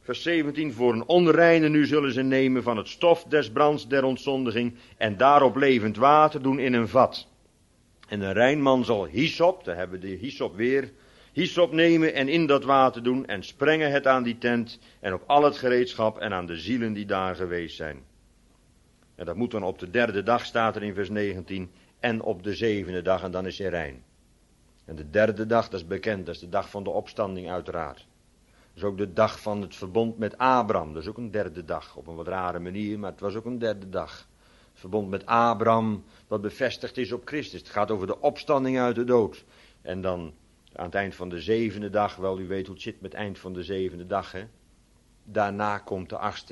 vers zeventien, voor een onreine nu zullen ze nemen van het stof des brands der ontzondiging en daarop levend water doen in een vat. En een rein man zal hyssop, daar hebben we de hyssop weer, hyssop nemen en in dat water doen en sprengen het aan die tent en op al het gereedschap en aan de zielen die daar geweest zijn. En dat moet dan op de derde dag, staat er in vers negentien, en op de zevende dag en dan is hij rein. En de derde dag, dat is bekend, dat is de dag van de opstanding uiteraard. Dat is ook de dag van het verbond met Abraham, dat is ook een derde dag, op een wat rare manier, maar het was ook een derde dag. Het verbond met Abraham, wat bevestigd is op Christus. Het gaat over de opstanding uit de dood. En dan aan het eind van de zevende dag, wel u weet hoe het zit met het eind van de zevende dag, hè. Daarna komt de achtste.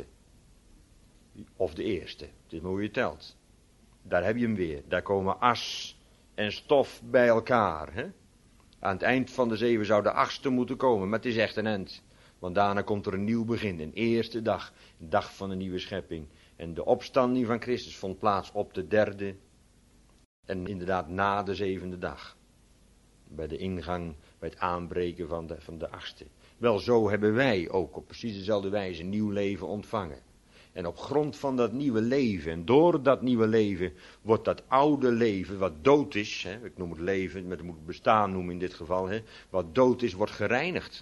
Of de eerste, het is maar hoe je telt. Daar heb je hem weer, daar komen as en stof bij elkaar, hè. Aan het eind van de zeven zou de achtste moeten komen, maar het is echt een end. Want daarna komt er een nieuw begin, een eerste dag, een dag van een nieuwe schepping. En de opstanding van Christus vond plaats op de derde en inderdaad na de zevende dag. Bij de ingang, bij het aanbreken van de, van de achtste. Wel, zo hebben wij ook op precies dezelfde wijze een nieuw leven ontvangen. En op grond van dat nieuwe leven, en door dat nieuwe leven, wordt dat oude leven, wat dood is, hè, ik noem het leven, maar het moet bestaan noemen in dit geval, hè, wat dood is, wordt gereinigd.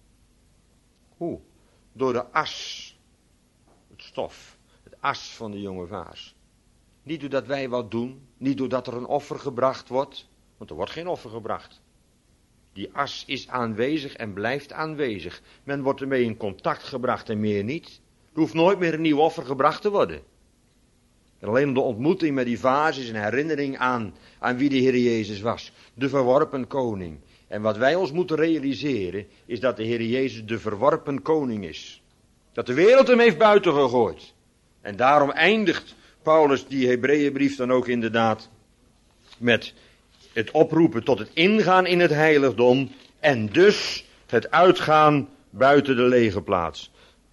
Hoe? Door de as, het stof, het as van de jonge vaas. Niet doordat wij wat doen, niet doordat er een offer gebracht wordt, want er wordt geen offer gebracht. Die as is aanwezig en blijft aanwezig. Men wordt ermee in contact gebracht en meer niet. Er hoeft nooit meer een nieuw offer gebracht te worden. En alleen de ontmoeting met die vaas is een herinnering aan, aan wie de Heer Jezus was. De verworpen koning. En wat wij ons moeten realiseren is dat de Heer Jezus de verworpen koning is. Dat de wereld hem heeft buiten gegooid. En daarom eindigt Paulus die Hebreeënbrief dan ook inderdaad met het oproepen tot het ingaan in het heiligdom en dus het uitgaan buiten de lege plaats.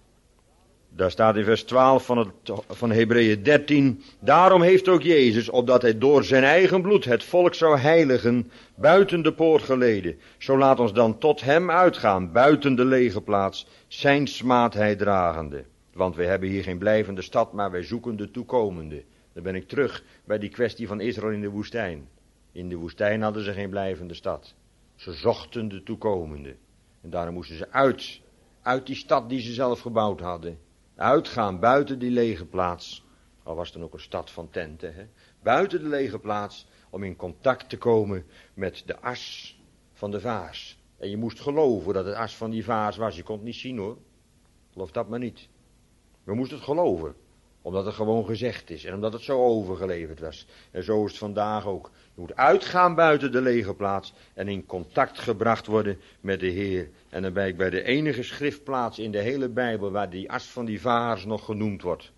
Daar staat in vers twaalf van, het, van Hebreeën dertien. Daarom heeft ook Jezus, opdat hij door zijn eigen bloed het volk zou heiligen, buiten de poort geleden. Zo laat ons dan tot hem uitgaan, buiten de lege plaats, zijn smaadheid dragende. Want wij hebben hier geen blijvende stad, maar wij zoeken de toekomende. Dan ben ik terug bij die kwestie van Israël in de woestijn. In de woestijn hadden ze geen blijvende stad. Ze zochten de toekomende. En daarom moesten ze uit, uit die stad die ze zelf gebouwd hadden. Uitgaan buiten die lege plaats. Al was het dan ook een stad van tenten. Hè? Buiten de lege plaats. Om in contact te komen met de as van de vaas. En je moest geloven dat het as van die vaas was. Je kon het niet zien hoor. Geloof dat maar niet. We moesten het geloven. Omdat het gewoon gezegd is. En omdat het zo overgeleverd was. En zo is het vandaag ook. Je moet uitgaan buiten de lege plaats. En in contact gebracht worden met de Heer. En dan ben ik bij de enige schriftplaats in de hele Bijbel. Waar die as van die vaars nog genoemd wordt.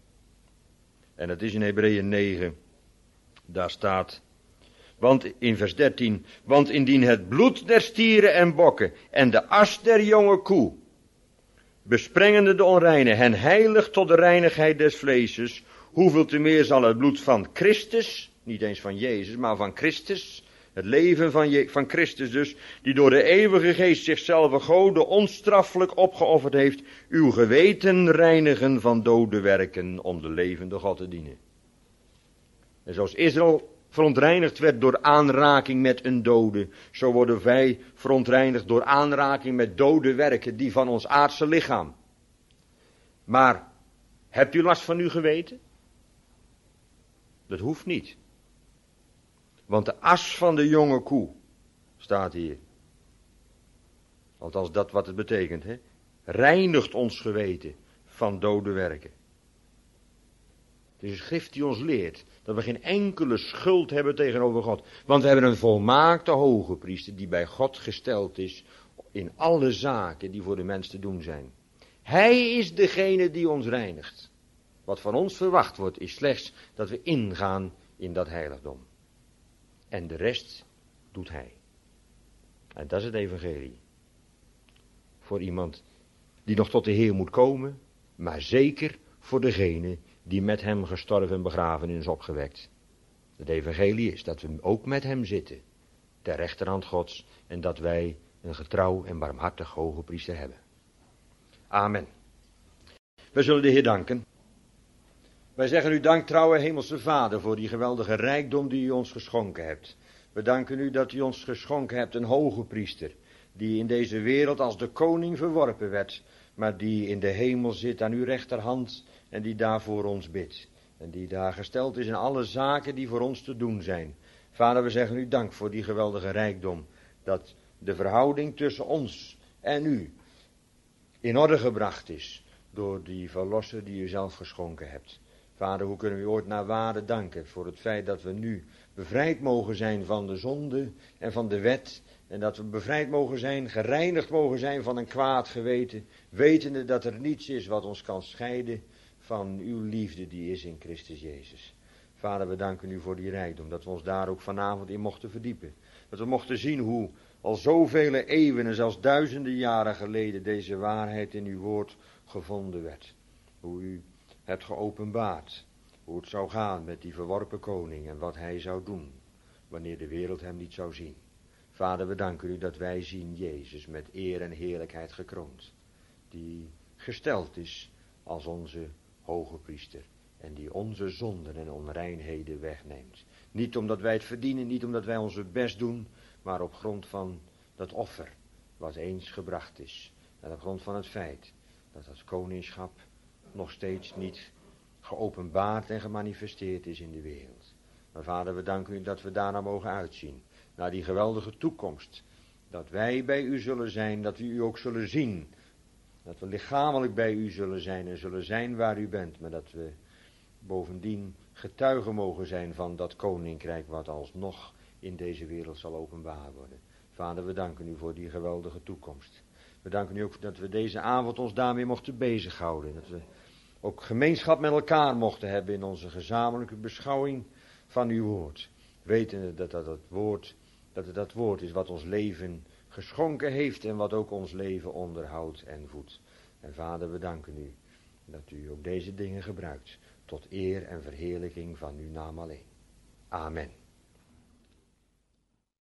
En dat is in Hebreeën negen. Daar staat. Want in vers dertien. Want indien het bloed der stieren en bokken. En de as der jonge koe. Besprengende de onreine, hen heilig tot de reinigheid des vleeses, hoeveel te meer zal het bloed van Christus, niet eens van Jezus, maar van Christus, het leven van, Je- van Christus dus, die door de eeuwige geest zichzelf Gode onstraffelijk opgeofferd heeft, uw geweten reinigen van dode werken om de levende God te dienen. En zoals Israël verontreinigd werd door aanraking met een dode, zo worden wij verontreinigd door aanraking met dode werken, die van ons aardse lichaam. Maar, hebt u last van uw geweten? Dat hoeft niet. Want de as van de jonge koe, staat hier. Althans dat wat het betekent, hè. Reinigt ons geweten van dode werken. Het is een schrift die ons leert dat we geen enkele schuld hebben tegenover God. Want we hebben een volmaakte hoge priester die bij God gesteld is in alle zaken die voor de mens te doen zijn. Hij is degene die ons reinigt. Wat van ons verwacht wordt is slechts dat we ingaan in dat heiligdom. En de rest doet hij. En dat is het evangelie. Voor iemand die nog tot de Heer moet komen, maar zeker voor degene die met hem gestorven en begraven is opgewekt. Het evangelie is dat we ook met hem zitten, ter rechterhand Gods, en dat wij een getrouw en barmhartig hoge priester hebben. Amen. Wij zullen de Heer danken. Wij zeggen u dank, trouwe hemelse Vader, voor die geweldige rijkdom die u ons geschonken hebt. We danken u dat u ons geschonken hebt een hoge priester, die in deze wereld als de koning verworpen werd, maar die in de hemel zit aan uw rechterhand en die daar voor ons bidt. En die daar gesteld is in alle zaken die voor ons te doen zijn. Vader, we zeggen u dank voor die geweldige rijkdom, dat de verhouding tussen ons en u in orde gebracht is door die verlosser die u zelf geschonken hebt. Vader, hoe kunnen we u ooit naar waarde danken voor het feit dat we nu bevrijd mogen zijn van de zonde en van de wet. En dat we bevrijd mogen zijn, gereinigd mogen zijn van een kwaad geweten. Wetende dat er niets is wat ons kan scheiden van uw liefde die is in Christus Jezus. Vader, we danken u voor die rijkdom, dat we ons daar ook vanavond in mochten verdiepen. Dat we mochten zien hoe al zoveel eeuwen en zelfs duizenden jaren geleden deze waarheid in uw woord gevonden werd. Hoe u hebt geopenbaard, hoe het zou gaan met die verworpen koning en wat hij zou doen, wanneer de wereld hem niet zou zien. Vader, we danken u dat wij zien Jezus met eer en heerlijkheid gekroond, die gesteld is als onze hoge priester en die onze zonden en onreinheden wegneemt. Niet omdat wij het verdienen, niet omdat wij onze best doen, maar op grond van dat offer wat eens gebracht is. En op grond van het feit dat het koningschap nog steeds niet geopenbaard en gemanifesteerd is in de wereld. Maar Vader, we danken u dat we daarna mogen uitzien, naar die geweldige toekomst. Dat wij bij u zullen zijn, dat we u ook zullen zien. Dat we lichamelijk bij u zullen zijn en zullen zijn waar u bent. Maar dat we bovendien getuigen mogen zijn van dat koninkrijk wat alsnog in deze wereld zal openbaar worden. Vader, we danken u voor die geweldige toekomst. We danken u ook dat we deze avond ons daarmee mochten bezighouden. Dat we ook gemeenschap met elkaar mochten hebben in onze gezamenlijke beschouwing van uw woord. Wetende dat dat, dat, woord, dat het dat woord is wat ons leven geschonken heeft en wat ook ons leven onderhoudt en voedt. En Vader, we danken u dat u ook deze dingen gebruikt tot eer en verheerlijking van uw naam alleen. Amen.